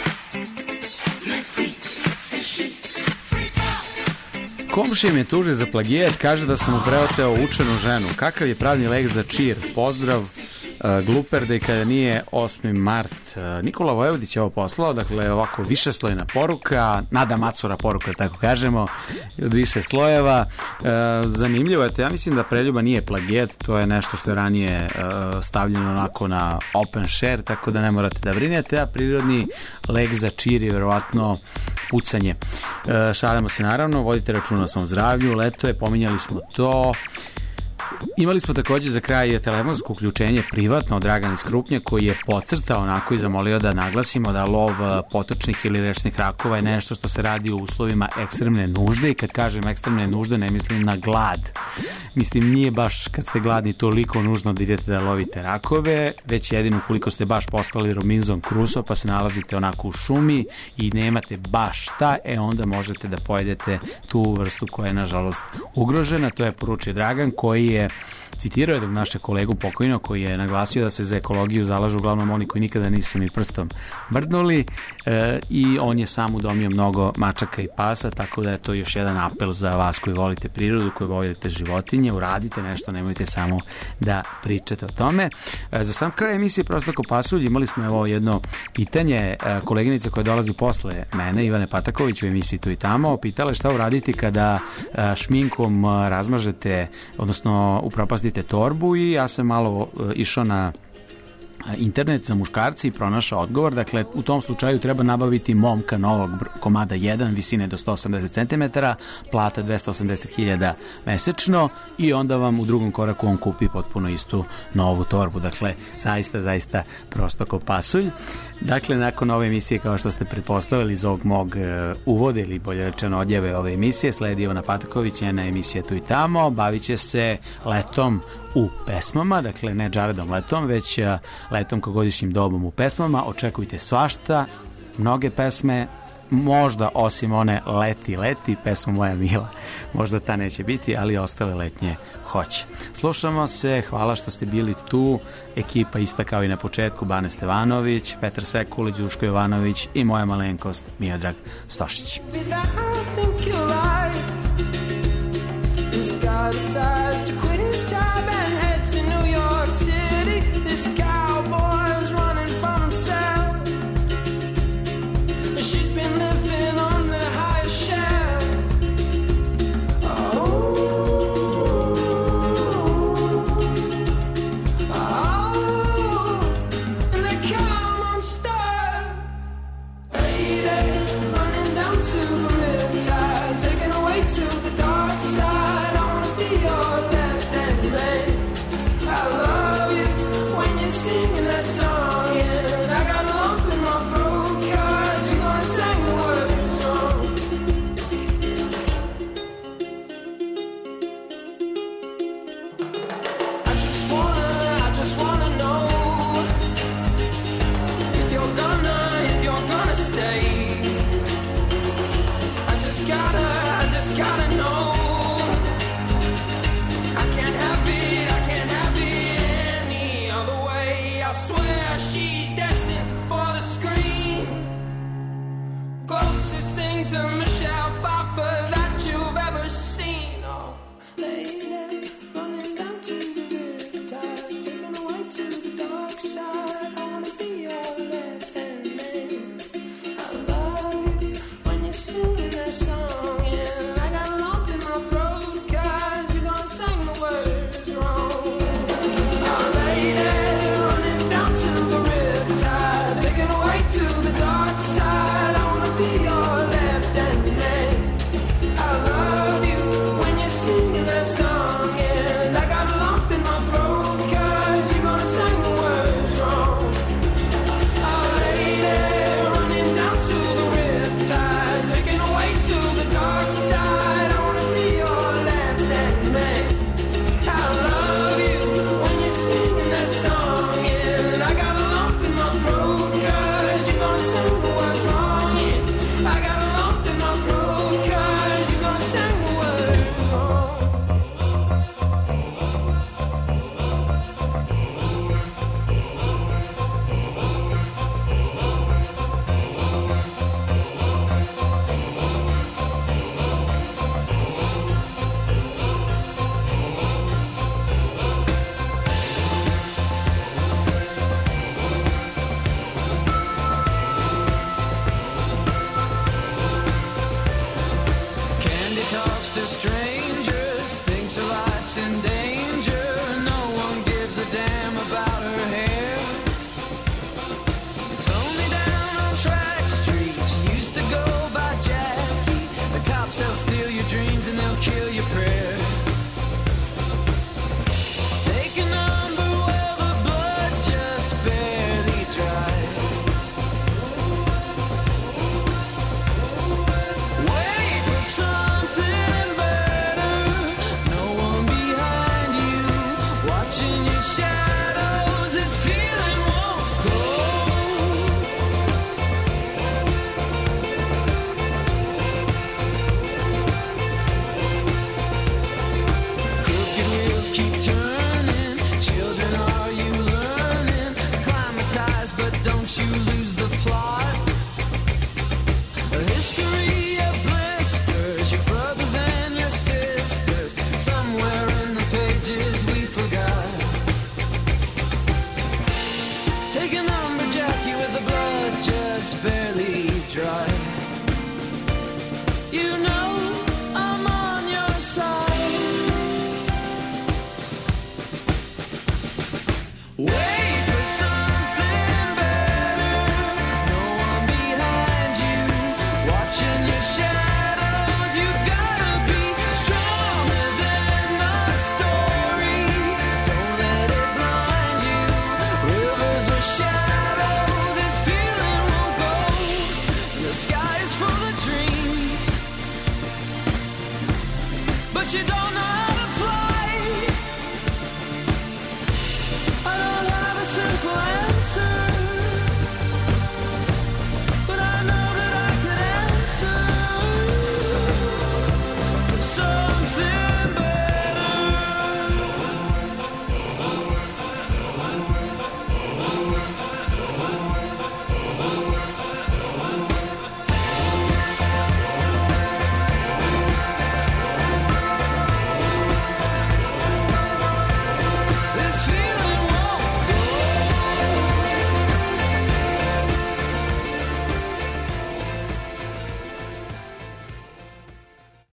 Le freak, c'est chic, freak out. Komšija me tuži za plagijat, kaže da sam mu preoteo učenu ženu. Kakav je pravni lek za čir? Pozdrav, uh, Gluperde, kada nije osmi mart. Uh, Nikola Vojvodić je ovo poslao, dakle ovako višeslojna poruka, Nada Macura poruka, tako kažemo, od više slojeva. Uh, zanimljivo je to, ja mislim da Preljuba nije plagijat, to je nešto što je ranije uh, stavljeno onako na open share, tako da ne morate da brinete, a prirodni lek za čir je verovatno pucanje. Uh, šalimo se naravno, vodite računa o svom zdravlju, leto je, pominjali smo to. Imali smo također za kraj telefonsko uključenje privatno od Dragana iz Krupnja, koji je podcrtao onako i zamolio da naglasimo da lov potočnih ili rečnih rakova je nešto što se radi u uslovima ekstremne nužde, i kad kažem ekstremne nužde ne mislim na glad. Mislim, nije baš kad ste gladni toliko nužno da idete da lovite rakove, već jedino ukoliko ste baš postali Robinson Crusoe pa se nalazite onako u šumi i nemate baš šta, e onda možete da pojedete tu vrstu koja je nažalost ugrožena. To je poručio Dragan, koji je citirao jednog našeg kolegu pokojno, koji je naglasio da se za ekologiju zalažu uglavnom oni koji nikada nisu ni prstom mrdnuli, e, i on je sam udomio mnogo mačaka i pasa, tako da je to još jedan apel za vas koji volite prirodu, koji volite životinje, uradite nešto, nemojte samo da pričate o tome. E, za sam kraj emisije Prosto ko pasulj imali smo evo jedno pitanje, e, koleginica koja dolazi posle mene, Ivane Pataković, u emisiji Tu i tamo, pitala šta uraditi kada e, šminkom razmažete, odnosno upropastite torbu, i ja sam malo e, išao na internet za muškarci i pronašao odgovor. Dakle, u tom slučaju treba nabaviti momka novog komada jedan, visine do sto osamdeset centimetara, plata dvesta osamdeset hiljada mesečno, i onda vam u drugom koraku on kupi potpuno istu novu torbu. Dakle, zaista, zaista prosto ko pasulj. Dakle, nakon ove emisije, kao što ste pretpostavili iz ovog mog uh, uvode, ili bolje rečeno odjave ove emisije, sledi Ivana Pataković, njena emisija Tu i tamo, bavit će se letom u pesmama, dakle ne Jaredom letom, već uh, letom kao godišnjim dobom u pesmama. Očekujte svašta, mnoge pesme, možda osim one Leti, leti, pesma Moja mila, možda ta neće biti, ali ostale letnje hoće. Slušamo se, hvala što ste bili tu, ekipa ista kao i na početku, Bane Stevanović, Petar Sekulić, Duško Jovanović i moja malenkost Miodrag Stošić. Running down to the riptide, taken away to the dark side. I wanna be your and days.